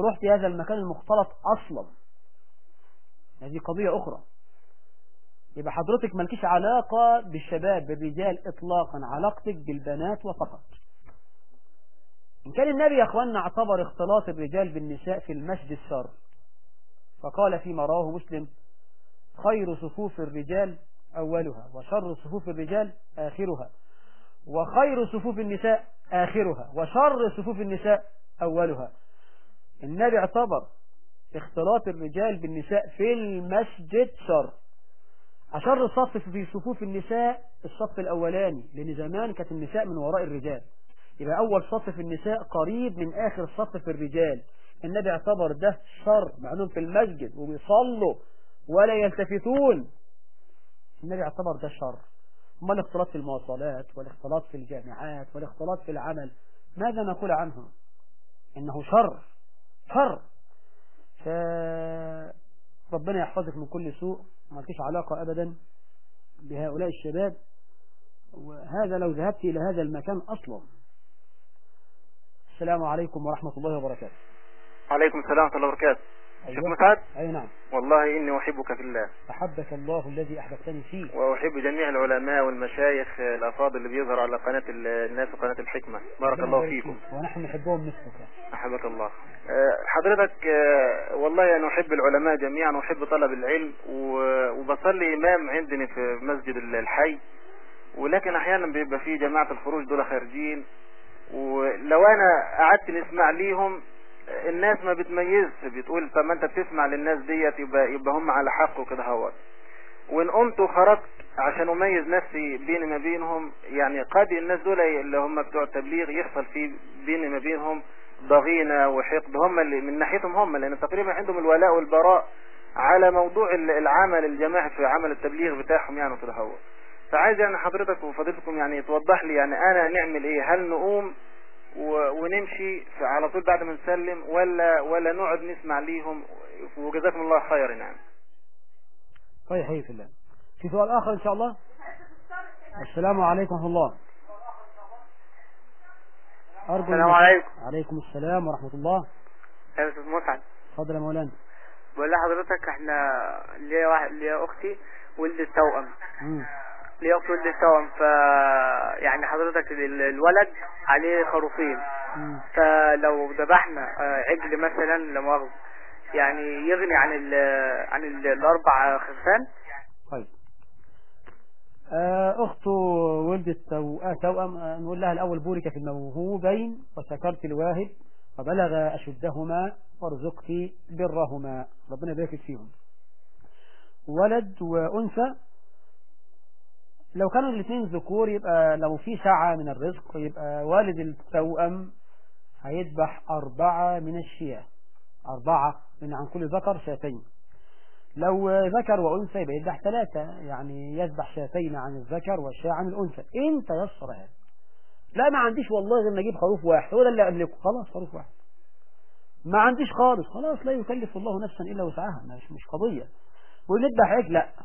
رحت هذا المكان المختلط أصلا، هذه قضية أخرى. يبقى حضرتك مالكيش علاقة بالشباب بالرجال إطلاقا، علاقتك بالبنات وفقط. إن كان النبي يا أخواننا اعتبر اختلاط الرجال بالنساء في المسجد شر، فقال فيما رواه مسلم: خير صفوف الرجال أولها، وشر صفوف الرجال آخرها، وخير صفوف النساء آخرها، وشر صفوف النساء أولها. النبي اعتبر اختلاط الرجال بالنساء في المسجد شر. أشر الصف في صفوف النساء الصف الأولاني، لأن زمان كانت النساء من وراء الرجال، يبقى أول صف في النساء قريب من آخر صف في الرجال. النبي اعتبر ده شر، مع أنهم في المسجد وبيصلوا ولا يلتفتون، النبي اعتبر ده شر. أما الاختلاط في المواصلات والاختلاط في الجامعات والاختلاط في العمل، ماذا نقول عنه؟ إنه شر شر. فربنا يحفظك من كل سوء، ما فيش علاقة أبدا بهؤلاء الشباب، وهذا لو ذهبت إلى هذا المكان أصلا. السلام عليكم ورحمة الله وبركاته. عليكم السلام ورحمة الله وبركاته. أيوة. شيخ مسعد. أي نعم. والله إني أحبك في الله. أحبك الله الذي أحببتني فيه. وأحب جميع العلماء والمشايخ الأفاضل اللي بيظهروا على قناة الناس وقناة الحكمة. بارك الله فيكم. ونحن نحبهم مثلك. أحبك الله. حضرتك والله أنا أحب العلماء جميعا وأحب طلب العلم، وبصلي إمام عندنا في مسجد الحي، ولكن أحيانا بيبقى فيه جماعة الخروج دول خارجين، ولو أنا قعدت نسمع ليهم الناس ما بتميزش، بتقول طب ما انت بتسمع للناس ديت يبقى يبقى هم على حق وكده هوت. وان قمت وخرجت عشان اميز نفسي بيني ما بينهم، يعني قد الناس دول اللي هم بتوع التبليغ يحصل في بيني ما بينهم ضغينة وحقد، هم اللي من ناحيتهم هم، لان تقريبا عندهم الولاء والبراء على موضوع العمل الجماعي في عمل التبليغ بتاعهم يعني وكده هوت. فعايز يعني حضرتك وفضيلتكم يعني توضح لي يعني انا نعمل ايه؟ هل نقوم ونمشي على طول بعد ما نسلم، ولا ولا نقعد نسمع ليهم؟ وجزاكم الله خيرا. نعم. طيب حي في الله. في سؤال آخر إن شاء الله. السلام عليكم ورحمة الله. أرجو. السلام عليكم. عليكم السلام ورحمة الله. يا أستاذ مسعد. اتفضل يا مولانا. بقول لحضرتك احنا ليا واحد ليا أختي ولدت توأم. امم ليا أختي ولدت توأم، ف يعني حضرتك الولد عليه خروفين، مم. فلو ذبحنا عجل مثلا لمؤاخذة يعني يغني عن ال عن ال الأربع خرفان. طيب أخته ولدت توأم، نقول لها الأول بورك في الموهوبين وشكرت الواهب وبلغ أشدهما وارزقت برهما، ربنا يبارك فيهم. ولد وأنثى، لو كانوا الاثنين ذكور يبقى لو في سعة من الرزق يبقى والد التوأم هيذبح أربعة من الشياه، أربعة من عن كل ذكر شاتين. لو ذكر وأنثى يبقى يذبح ثلاثة، يعني يذبح شاتين عن الذكر وشاة عن الأنثى. أنت يسر هذا. لا ما عنديش والله غير نجيب خروف واحد، هو ده اللي أملكه، خلاص خروف واحد. ما عنديش خالص، خلاص لا يكلف الله نفسا إلا وسعها، مش مش قضية. ونذبح عجل، لا،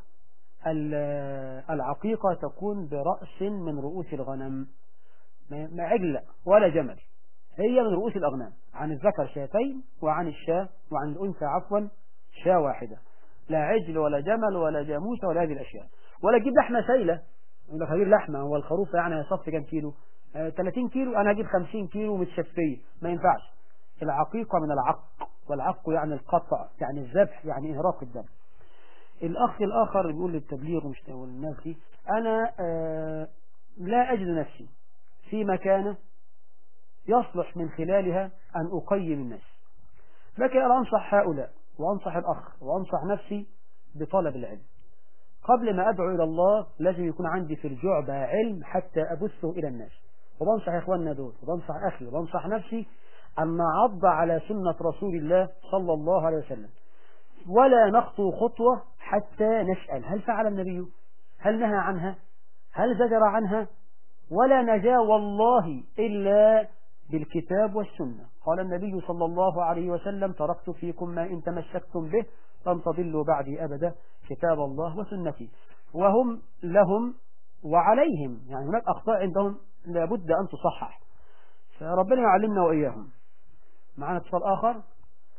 العقيقة تكون برأس من رؤوس الغنم، ما عجل ولا جمل، هي من رؤوس الأغنام، عن الذكر شاتين وعن الشاة وعن الأنثى عفوا شاة واحدة، لا عجل ولا جمل ولا جاموسة ولا هذه الأشياء. ولا تجيب لحمة سايلة، يقول لك هجيب لحمة، هو الخروف يعني يصف كم كيلو؟ آه ثلاثين كيلو، أنا هجيب خمسين كيلو متشفية، ما ينفعش. العقيقة من العق، والعق يعني القطع، يعني الذبح، يعني إهراق الدم. الأخ الآخر بيقول للتبليغ والناس دي، أنا آه لا أجد نفسي في مكانة يصلح من خلالها أن أقيم الناس، لكن أنا أنصح هؤلاء وأنصح الأخ وأنصح نفسي بطلب العلم. قبل ما أدعو إلى الله لازم يكون عندي في الجعبة علم حتى أبثه إلى الناس. وبنصح إخواننا دول وبنصح أخي وبنصح نفسي أن نعض على سنة رسول الله صلى الله عليه وسلم، ولا نخطو خطوة حتى نسأل هل فعل النبي، هل نهى عنها، هل زجر عنها. ولا نجا والله إلا بالكتاب والسنة. قال النبي صلى الله عليه وسلم تركت فيكم ما إن تمسكتم به لن تضلوا بعدي أبدا، كتاب الله وسنتي. وهم لهم وعليهم، يعني هناك أخطاء عندهم لابد أن تصحح، فربنا يعلمنا وإياهم. معنا اتصال آخر.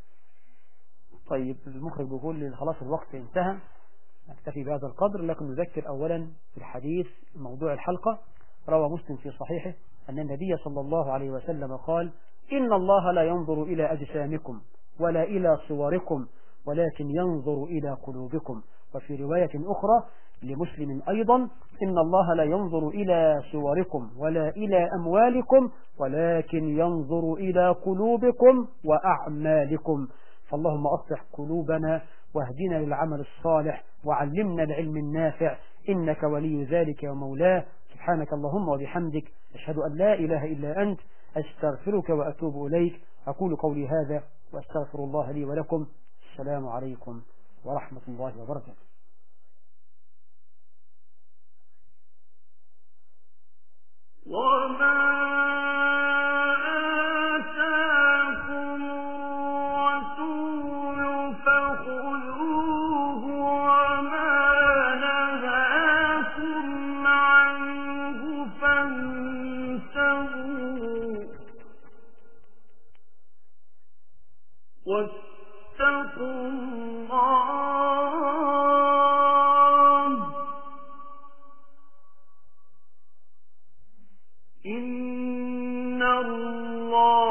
طيب المخرج بيقول لي خلاص الوقت انتهى، نكتفي بهذا القدر، لكن نذكر أولا في الحديث موضوع الحلقة. روى مسلم في صحيحه أن النبي صلى الله عليه وسلم قال: إن الله لا ينظر إلى أجسامكم ولا إلى صوركم ولكن ينظر إلى قلوبكم. وفي رواية أخرى لمسلم أيضا: إن الله لا ينظر إلى صوركم ولا إلى أموالكم ولكن ينظر إلى قلوبكم وأعمالكم. فاللهم أصلح قلوبنا واهدنا للعمل الصالح وعلمنا العلم النافع، إنك ولي ذلك ومولاه. سبحانك اللهم وبحمدك، أشهد أن لا إله إلا أنت، أستغفرك وأتوب إليك. أقول قولي هذا وأستغفر الله لي ولكم. السلام عليكم ورحمة الله وبركاته. وما آتاكم الرسول فخذوه وما نهاكم عنه فانتهوا واتقوا الله إن الله